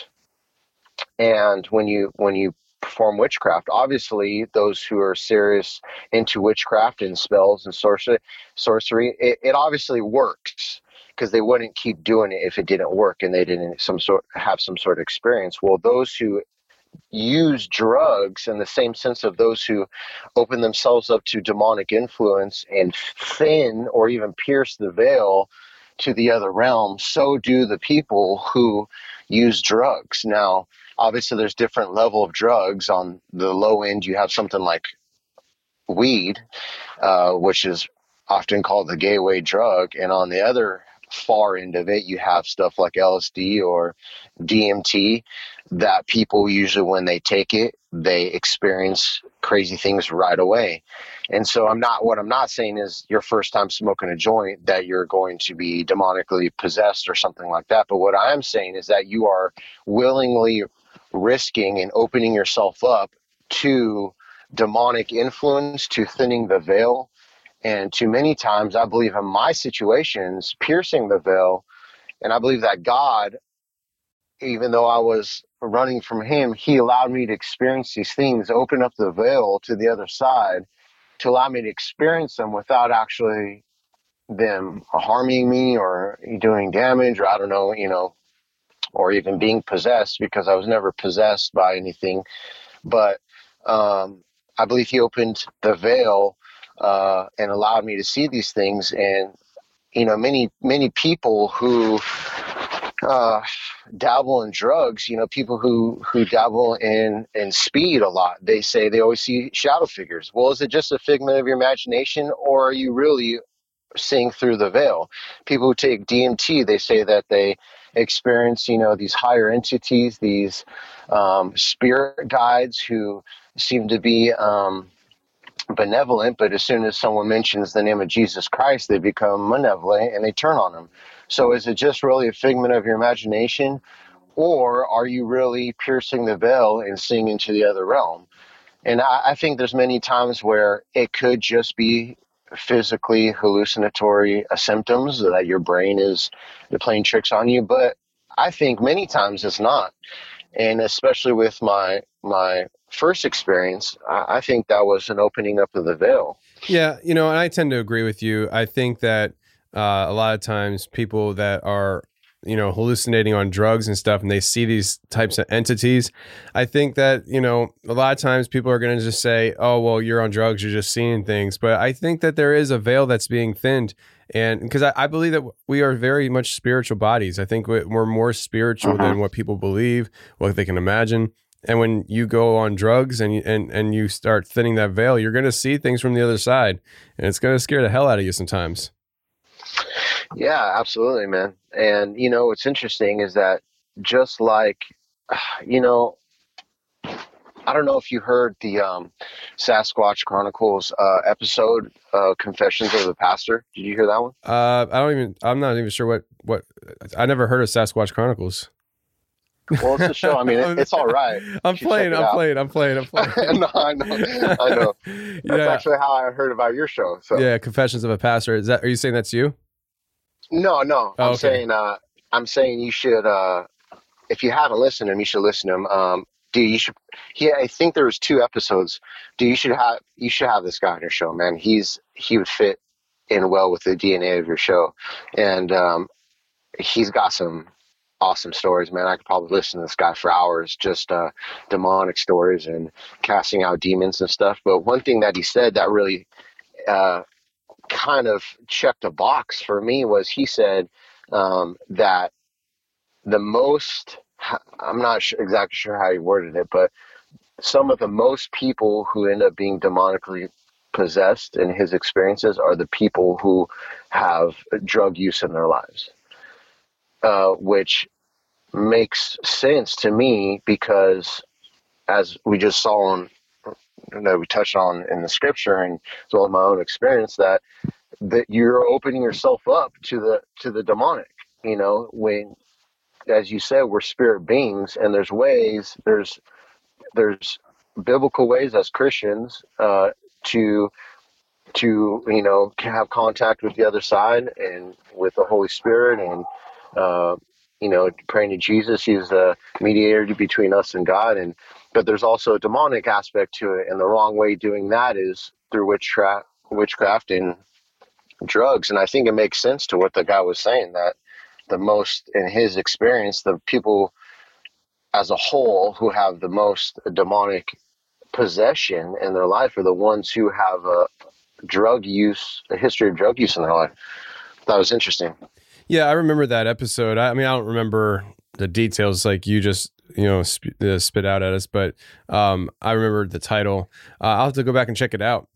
And when you perform witchcraft, obviously those who are serious into witchcraft and spells and sorcery, it obviously works, because they wouldn't keep doing it if it didn't work and they didn't have some sort of experience. Well, those who use drugs, in the same sense of those who open themselves up to demonic influence and thin or even pierce the veil to the other realm, so do the people who use drugs. Now, obviously, there's different level of drugs. On the low end, you have something like weed, which is often called the gateway drug. And on the other far end of it, you have stuff like LSD or DMT, that people usually, when they take it, they experience crazy things right away. And so what I'm not saying is your first time smoking a joint that you're going to be demonically possessed or something like that. But what I am saying is that you are willingly risking and opening yourself up to demonic influence, to thinning the veil, and to many times, I believe in my situations, piercing the veil. And I believe that God, even though I was running from him, he allowed me to experience these things, open up the veil to the other side to allow me to experience them without actually them harming me or doing damage, or I don't know, or even being possessed, because I was never possessed by anything. But I believe he opened the veil and allowed me to see these things. And, many people who dabble in drugs, people who dabble in speed a lot, they say they always see shadow figures. Well, is it just a figment of your imagination, or are you really seeing through the veil? People who take DMT, they say that they experience, these higher entities, these spirit guides who seem to be benevolent, but as soon as someone mentions the name of Jesus Christ, they become malevolent and they turn on them. So is it just really a figment of your imagination, or are you really piercing the veil and seeing into the other realm? And I think there's many times where it could just be physically hallucinatory symptoms that your brain is playing tricks on you. But I think many times it's not. And especially with my first experience, I think that was an opening up of the veil. Yeah, and I tend to agree with you. I think that a lot of times people that are, hallucinating on drugs and stuff, and they see these types of entities, I think that, a lot of times people are going to just say, oh, well, you're on drugs, you're just seeing things. But I think that there is a veil that's being thinned. And because I believe that we are very much spiritual bodies. I think we're more spiritual than what people believe, what they can imagine. And when you go on drugs and you start thinning that veil, you're going to see things from the other side, and it's going to scare the hell out of you sometimes. Yeah, absolutely, man. And, what's interesting is that just like, I don't know if you heard the Sasquatch Chronicles episode, Confessions of the Pastor. Did you hear that one? I'm not even sure what I never heard of Sasquatch Chronicles. Well, it's a show. I mean, it's all right. I'm playing. No, I know. That's actually how I heard about your show. So yeah, Confessions of a Pastor. Are you saying that's you? No. Oh, I'm saying you should. If you haven't listened to him, you should listen to him. Dude, you should. I think there was 2 episodes. Dude, you should have this guy on your show, man. He would fit in well with the DNA of your show, and he's got some awesome stories, man. I could probably listen to this guy for hours, just demonic stories and casting out demons and stuff. But one thing that he said that really kind of checked a box for me was he said that the most, I'm not exactly sure how he worded it, but some of the most people who end up being demonically possessed in his experiences are the people who have drug use in their lives. Which makes sense to me because, as we just saw we touched on in the scripture, and as well as my own experience, that you're opening yourself up to the demonic. When, as you said, we're spirit beings, and there's biblical ways as Christians to have contact with the other side and with the Holy Spirit, and praying to Jesus. He's the mediator between us and God. But there's also a demonic aspect to it, and the wrong way doing that is through witchcraft and drugs. And I think it makes sense to what the guy was saying, that the most, in his experience, the people as a whole who have the most demonic possession in their life are the ones who have a history of drug use in their life. That was interesting. Yeah, I remember that episode. I don't remember the details like you just spit out at us, but I remember the title. I'll have to go back and check it out.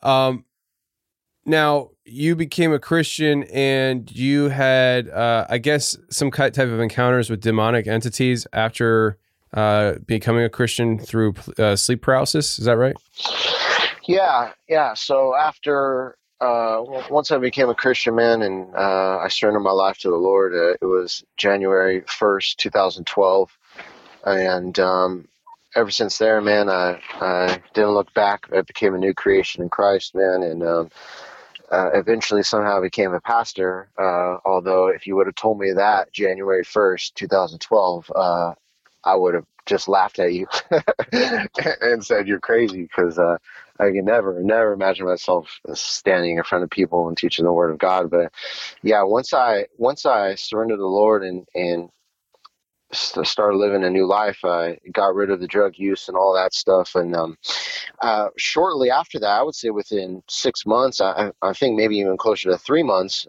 Now, you became a Christian, and you had, I guess, some type of encounters with demonic entities after becoming a Christian through sleep paralysis. Is that right? Yeah. So after, once I became a Christian, man, and I surrendered my life to the Lord, it was January 1st, 2012. And ever since there, man, I didn't look back. I became a new creation in Christ, man. And eventually somehow I became a pastor. Although if you would have told me that January 1st, 2012, I would have just laughed at you and said you're crazy, because I can never imagine myself standing in front of people and teaching the Word of God. But yeah, once I surrendered to the Lord and started living a new life, I got rid of the drug use and all that stuff. And shortly after that, I would say within 6 months, I think maybe even closer to 3 months,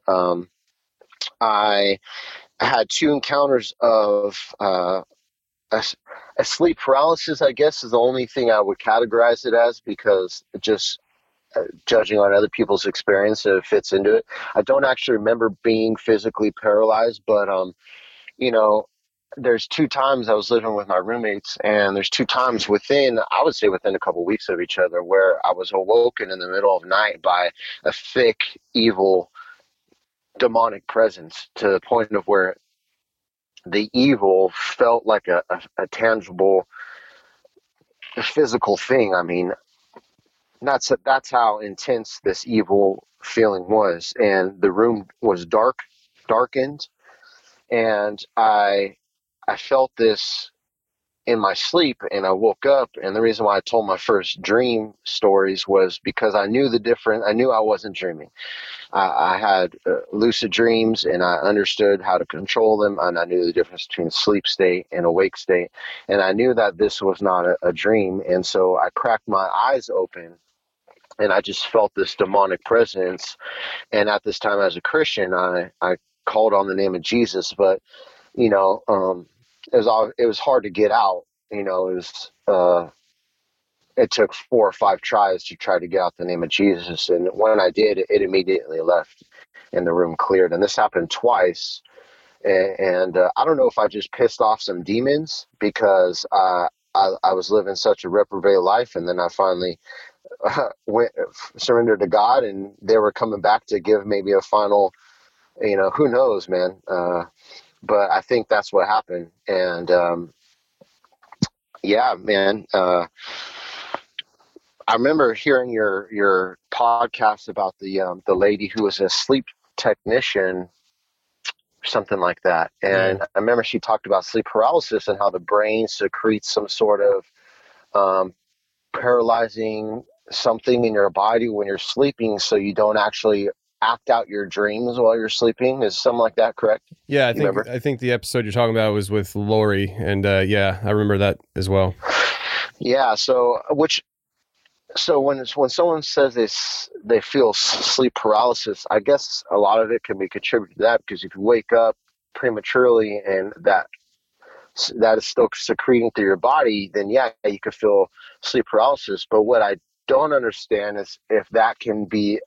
I had 2 encounters of a sleep paralysis, I guess, is the only thing I would categorize it as, because just judging on other people's experience, it fits into it. I don't actually remember being physically paralyzed, but there's 2 times I was living with my roommates, and there's 2 times within a couple of weeks of each other, where I was awoken in the middle of the night by a thick, evil, demonic presence, to the point of where the evil felt like a tangible, physical thing. I mean, that's how intense this evil feeling was. And the room was darkened, and I felt this in my sleep, and I woke up. And the reason why I told my first dream stories was because I knew the difference. I knew I wasn't dreaming. I had lucid dreams, and I understood how to control them, and I knew the difference between sleep state and awake state, and I knew that this was not a dream. And so I cracked my eyes open, and I just felt this demonic presence. And at this time, as a Christian, I called on the name of Jesus, but it was hard to get out. It took 4 or 5 tries to try to get out the name of Jesus. And when I did, it immediately left and the room cleared. And this happened twice. And I don't know if I just pissed off some demons, because I was living such a reprobate life. And then I finally surrendered to God, and they were coming back to give maybe a final, who knows, man. But I think that's what happened. And yeah, man. I remember hearing your podcast about the lady who was a sleep technician, something like that. And I remember she talked about sleep paralysis and how the brain secretes some sort of paralyzing something in your body when you're sleeping, so you don't actually act out your dreams while you're sleeping. Is something like that correct? Yeah, I think the episode you're talking about was with Lori, and yeah, I remember that as well. Yeah, so when someone says they feel sleep paralysis, I guess a lot of it can be contributed to that, because if you wake up prematurely and that is still secreting through your body, then yeah, you could feel sleep paralysis. But what I don't understand is if that can be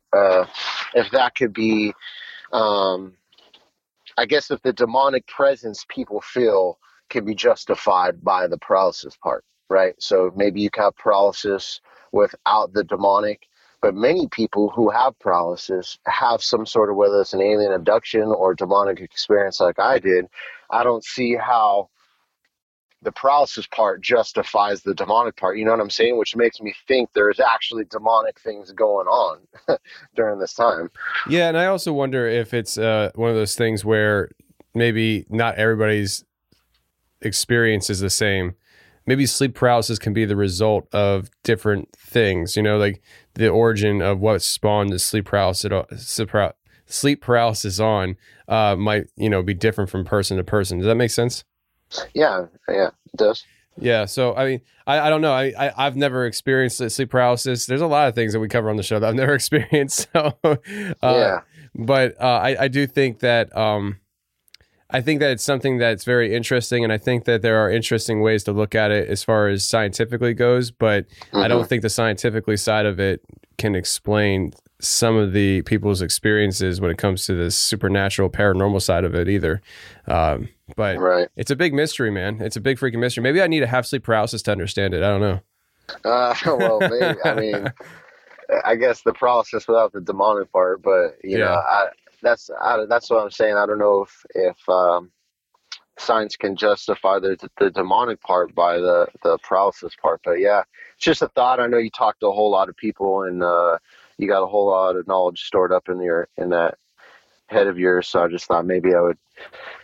I guess if the demonic presence people feel can be justified by the paralysis part, right? So maybe you can have paralysis without the demonic, but many people who have paralysis have some sort of, whether it's an alien abduction or demonic experience like I did. I don't see how the paralysis part justifies the demonic part, you know what I'm saying? Which makes me think there's actually demonic things going on during this time. Yeah, and I also wonder if it's one of those things where maybe not everybody's experience is the same. Maybe sleep paralysis can be the result of different things, like the origin of what spawned the sleep paralysis on might, be different from person to person. Does that make sense? Yeah, it does. Yeah, so I mean, I don't know. I've never experienced sleep paralysis. There's a lot of things that we cover on the show that I've never experienced. So, yeah. But I do think that I think that it's something that's very interesting, and I think that there are interesting ways to look at it as far as scientifically goes. But I don't think the scientifically side of it can explain some of the people's experiences when it comes to the supernatural, paranormal side of it either. But It's a big mystery, man. It's a big freaking mystery. Maybe I need to have sleep paralysis to understand it. I don't know. Well, maybe. I mean, I guess the paralysis without the demonic part, but you know, that's what I'm saying. I don't know if science can justify the demonic part by the paralysis part, but yeah, it's just a thought. I know you talked to a whole lot of people, and you got a whole lot of knowledge stored up in that head of yours. So I just thought maybe I would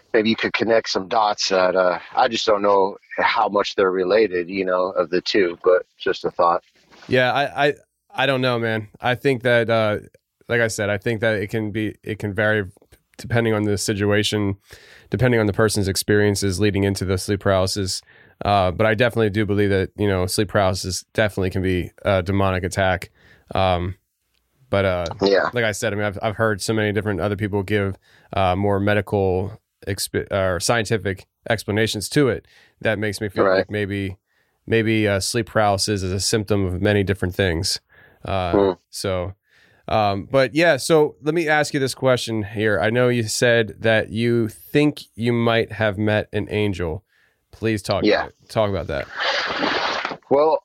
maybe you could connect some dots that I just don't know how much they're related, of the two, but just a thought. Yeah, I don't know, man. I think that, like I said, I think that it can vary depending on the situation, depending on the person's experiences leading into the sleep paralysis. But I definitely do believe that, sleep paralysis definitely can be a demonic attack. But like I said, I mean, I've heard so many different other people give more medical or scientific explanations to it that makes me feel like maybe sleep paralysis is a symptom of many different things. So let me ask you this question here. I know you said that you think you might have met an angel. Please talk about that. Well,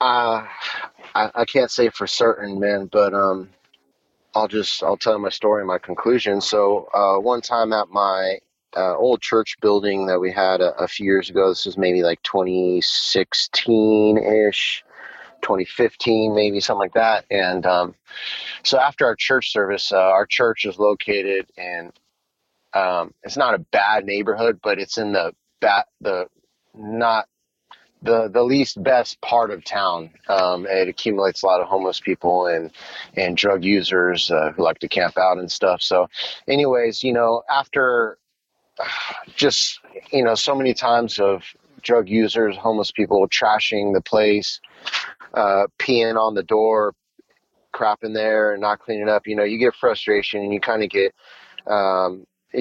I can't say for certain, man, but I'll tell my story and my conclusion. So one time at my old church building that we had a few years ago, this was maybe like 2016-ish, 2015, maybe something like that. And so after our church service, our church is located in, it's not a bad neighborhood, but it's in the least best part of town. It accumulates a lot of homeless people and drug users who like to camp out and stuff. So anyways, after just, so many times of drug users, homeless people trashing the place, peeing on the door, crap in there and not cleaning up, you get frustration and you kind of get a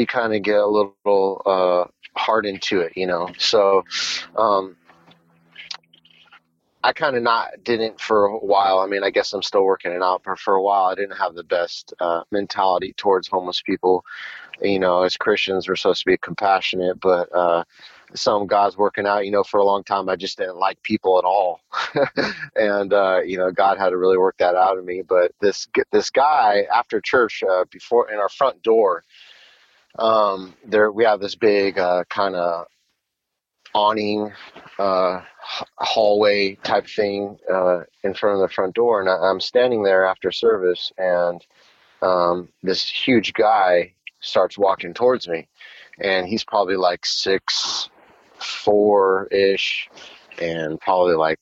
little hardened to it, So I kind of didn't for a while. I mean, I guess I'm still working it out, but for a while I didn't have the best mentality towards homeless people. As Christians, we're supposed to be compassionate, but some God's working out. For a long time I just didn't like people at all, and God had to really work that out of me. But this guy after church, before in our front door, there we have this big kind of awning hallway type thing in front of the front door, and I'm standing there after service, and this huge guy starts walking towards me, and he's probably like 6'4" and probably like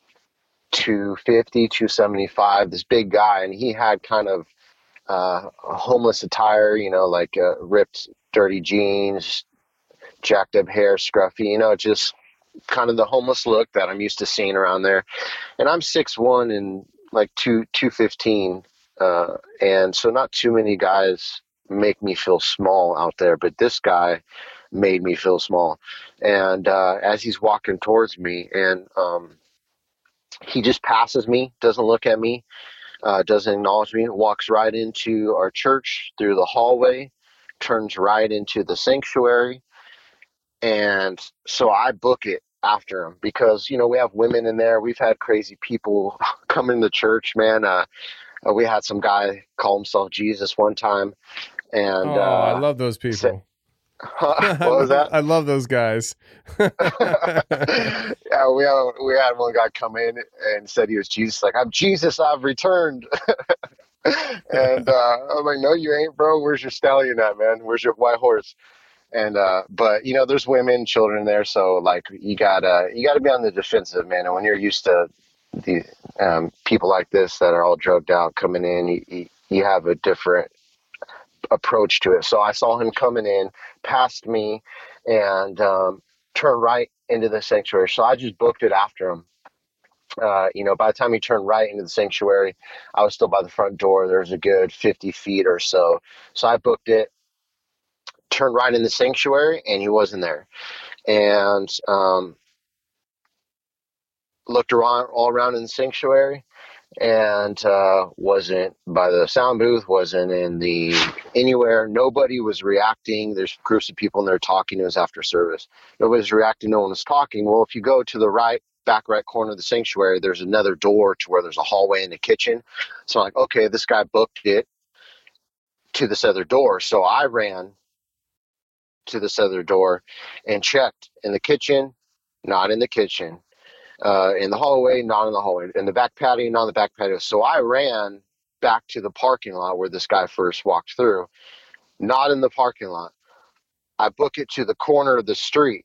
250, 275, this big guy, and he had kind of homeless attire, like ripped dirty jeans, jacked up hair, scruffy, just kind of the homeless look that I'm used to seeing around there. And I'm 6'1" and like 215, and so not too many guys make me feel small out there, but this guy made me feel small. And as he's walking towards me, and he just passes me, doesn't look at me, doesn't acknowledge me, walks right into our church through the hallway, turns right into the sanctuary. And so I book it after him because, we have women in there. We've had crazy people come in the church, man. We had some guy call himself Jesus one time. And I love those people. What was that? I love those guys. Yeah, we had one guy come in and said he was Jesus. Like, I'm Jesus, I've returned. And I'm like, no, you ain't, bro. Where's your stallion at, man? Where's your white horse? And but there's women, children there, so like you gotta be on the defensive, man. And when you're used to the people like this that are all drugged out coming in, you have a different approach to it. So I saw him coming in past me and turn right into the sanctuary. So I just booked it after him. By the time he turned right into the sanctuary, I was still by the front door. There's a good 50 feet or so. So I booked it, turned right in the sanctuary, and he wasn't there. And looked around all around in the sanctuary, and wasn't by the sound booth, wasn't anywhere. Nobody was reacting. There's groups of people in there talking. It was after service. Nobody's reacting. No one was talking. Well, if you go to the back right corner of the sanctuary, there's another door to where there's a hallway in the kitchen. So I'm like, okay, this guy booked it to this other door. So I ran to this other door and checked in the kitchen, not in the kitchen. In the hallway, not in the hallway. In the back patio, not in the back patio. So I ran back to the parking lot where this guy first walked through, not in the parking lot. I book it to the corner of the street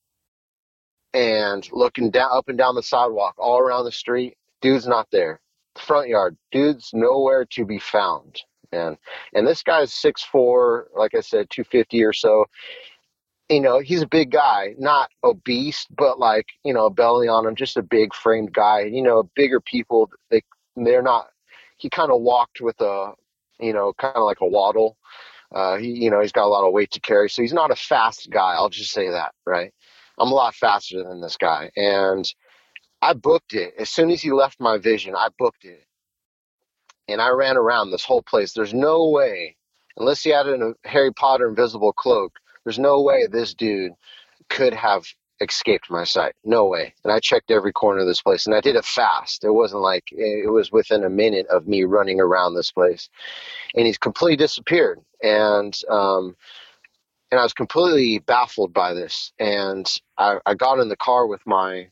and looking down, up and down the sidewalk, all around the street. Dude's not there. Front yard, dude's nowhere to be found. And this guy's 6'4", like I said, 250 or so. He's a big guy, not obese, but like, a belly on him, just a big framed guy. Bigger people, they're not, he kind of walked with a, kind of like a waddle. He's got a lot of weight to carry. So he's not a fast guy. I'll just say that, right? I'm a lot faster than this guy. And I booked it. As soon as he left my vision, I booked it. And I ran around this whole place. There's no way, unless he had a Harry Potter invisible cloak, there's no way this dude could have escaped my sight. No way. And I checked every corner of this place, and I did it fast. It wasn't like it was within a minute of me running around this place. And he's completely disappeared. And I was completely baffled by this. And I got in the car with my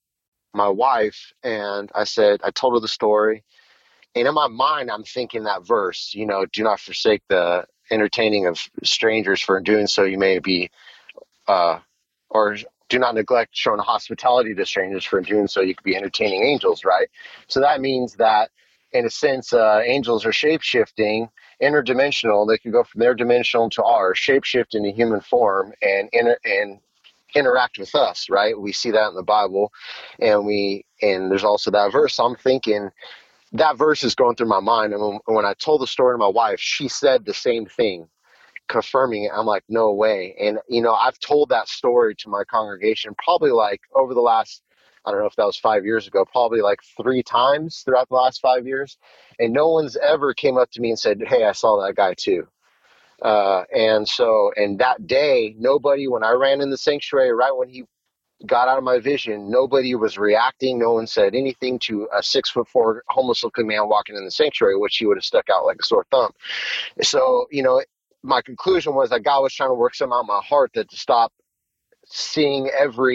wife, and I told her the story. And in my mind, I'm thinking that verse, do not forsake the entertaining of strangers, for in doing so you may be, or do not neglect showing hospitality to strangers, for in doing so you could be entertaining angels, right? So that means that, in a sense, angels are shape-shifting, interdimensional. They can go from their dimensional to ours, shape-shift into human form and interact with us, right? We see that in the Bible, and there's also that verse. So I'm thinking, that verse is going through my mind. And when I told the story to my wife, she said the same thing, confirming it. I'm like, no way. And, I've told that story to my congregation probably like over the last, I don't know if that was 5 years ago, probably like 3 times throughout the last 5 years. And no one's ever came up to me and said, hey, I saw that guy too. And that day, nobody, when I ran in the sanctuary, right when he got out of my vision, nobody was reacting. No one said anything to a 6'4" homeless looking man walking in the sanctuary, which he would have stuck out like a sore thumb. So, my conclusion was that God was trying to work something out in my heart that to stop seeing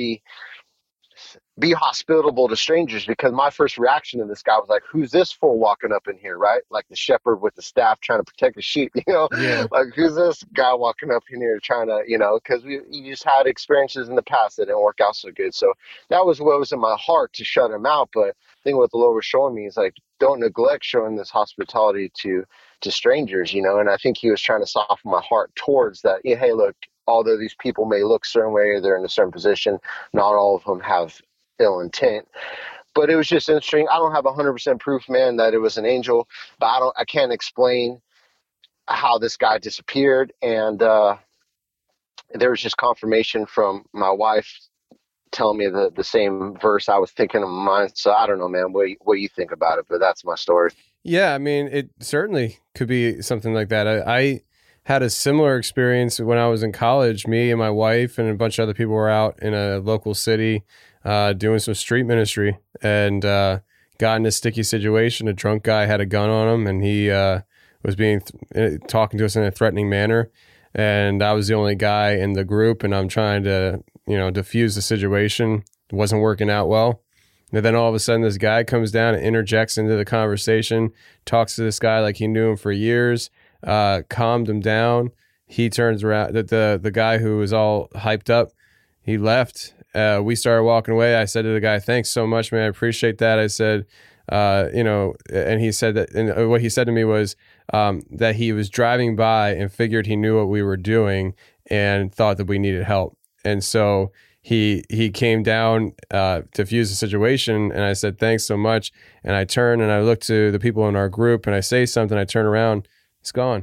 be hospitable to strangers, because my first reaction to this guy was like, who's this fool walking up in here, right? Like the shepherd with the staff trying to protect the sheep, Yeah. Like who's this guy walking up in here trying to, because you just had experiences in the past that didn't work out so good. So that was what was in my heart, to shut him out. But I think what the Lord was showing me is like, don't neglect showing this hospitality to strangers, and I think he was trying to soften my heart towards that. Hey, look, although these people may look a certain way or they're in a certain position, not all of them have ill intent. But it was just interesting. I don't have 100% proof, man, that it was an angel, but I can't explain how this guy disappeared. And there was just confirmation from my wife telling me the same verse I was thinking in my mind. So I don't know, man, what do you think about it? But that's my story. Yeah, I mean, it certainly could be something like that. I had a similar experience when I was in college. Me and my wife and a bunch of other people were out in a local city doing some street ministry, and got in a sticky situation. A drunk guy had a gun on him, and he was talking to us in a threatening manner. And I was the only guy in the group, and I'm trying to, diffuse the situation. It wasn't working out well. And then all of a sudden, this guy comes down and interjects into the conversation, talks to this guy like he knew him for years, calmed him down. He turns around, the guy who was all hyped up, he left. We started walking away. I said to the guy, thanks so much, man. I appreciate that. I said, and he said that, and what he said to me was that he was driving by and figured he knew what we were doing and thought that we needed help. And so he came down to fuse the situation, and I said, thanks so much. And I turn and I look to the people in our group and I say something. I turn around, it's gone.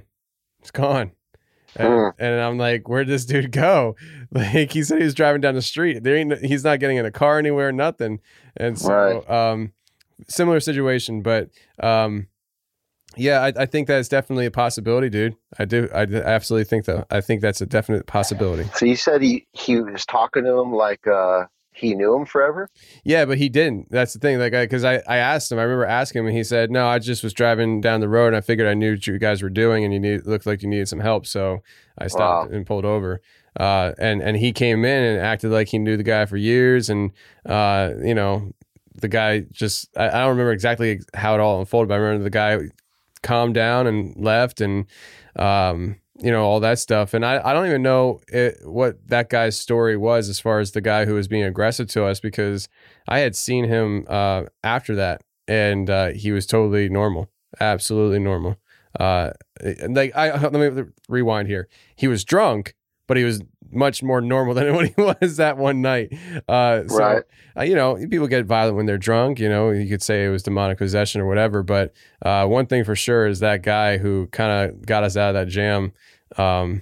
And I'm like, where'd this dude go? Like, he said he was driving down the street. He's not getting in a car anywhere, nothing. And so, similar situation, but, yeah, I think that's definitely a possibility, dude. I absolutely think that. I think that's a definite possibility. So you said he was talking to him like he knew him forever? Yeah, but he didn't. That's the thing. Like, because I asked him. I remember asking him, and he said, "No, I just was driving down the road, and I figured I knew what you guys were doing, and looked like you needed some help, so I stopped and pulled over." And he came in and acted like he knew the guy for years, and the guy just I don't remember exactly how it all unfolded, but I remember the guy calmed down and left, and all that stuff. And I don't even know what that guy's story was as far as the guy who was being aggressive to us, because I had seen him after that, and he was totally normal, absolutely normal. Let me rewind here. He was drunk, but he was much more normal than what he was that one night. Right. People get violent when they're drunk. You could say it was demonic possession or whatever. But one thing for sure is that guy who kind of got us out of that jam. I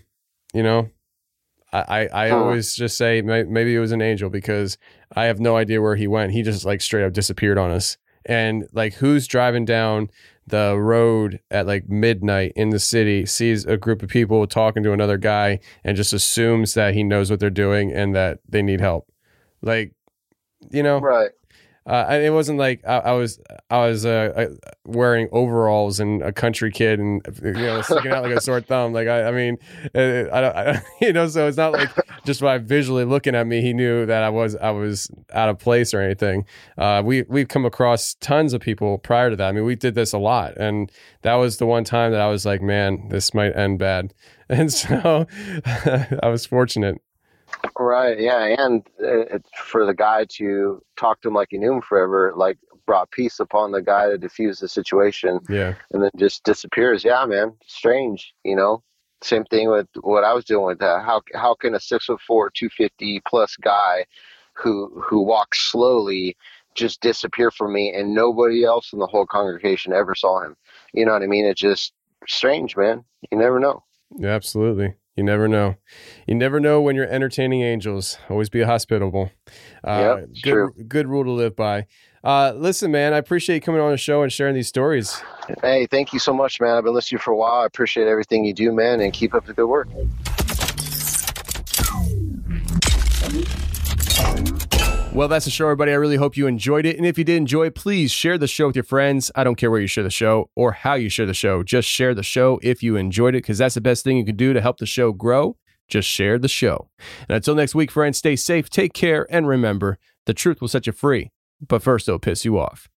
always just say maybe it was an angel, because I have no idea where he went. He just like straight up disappeared on us. And like, who's driving down the road at like midnight in the city, sees a group of people talking to another guy, and just assumes that he knows what they're doing and that they need help? Like, right. And it wasn't like I was wearing overalls and a country kid and sticking out like a sore thumb. Like I mean, so it's not like just by visually looking at me, he knew that I was out of place or anything. We've come across tons of people prior to that. I mean, we did this a lot, and that was the one time that I was like, man, this might end bad. And so I was fortunate. Right. Yeah. And for the guy to talk to him like he knew him forever, like brought peace upon the guy to diffuse the situation. Yeah. And then just disappears. Yeah, man. Strange. Same thing with what I was doing with that. How can a 6'4", 250 plus guy who walks slowly just disappear from me, and nobody else in the whole congregation ever saw him? You know what I mean? It's just strange, man. You never know. Yeah, absolutely. You never know. You never know when you're entertaining angels. Always be hospitable. True. Good rule to live by. Listen, man, I appreciate you coming on the show and sharing these stories. Hey, thank you so much, man. I've been listening to you for a while. I appreciate everything you do, man, and keep up the good work. Well, that's the show, everybody. I really hope you enjoyed it. And if you did enjoy, please share the show with your friends. I don't care where you share the show or how you share the show. Just share the show if you enjoyed it, because that's the best thing you can do to help the show grow. Just share the show. And until next week, friends, stay safe, take care, and remember, the truth will set you free. But first, it'll piss you off.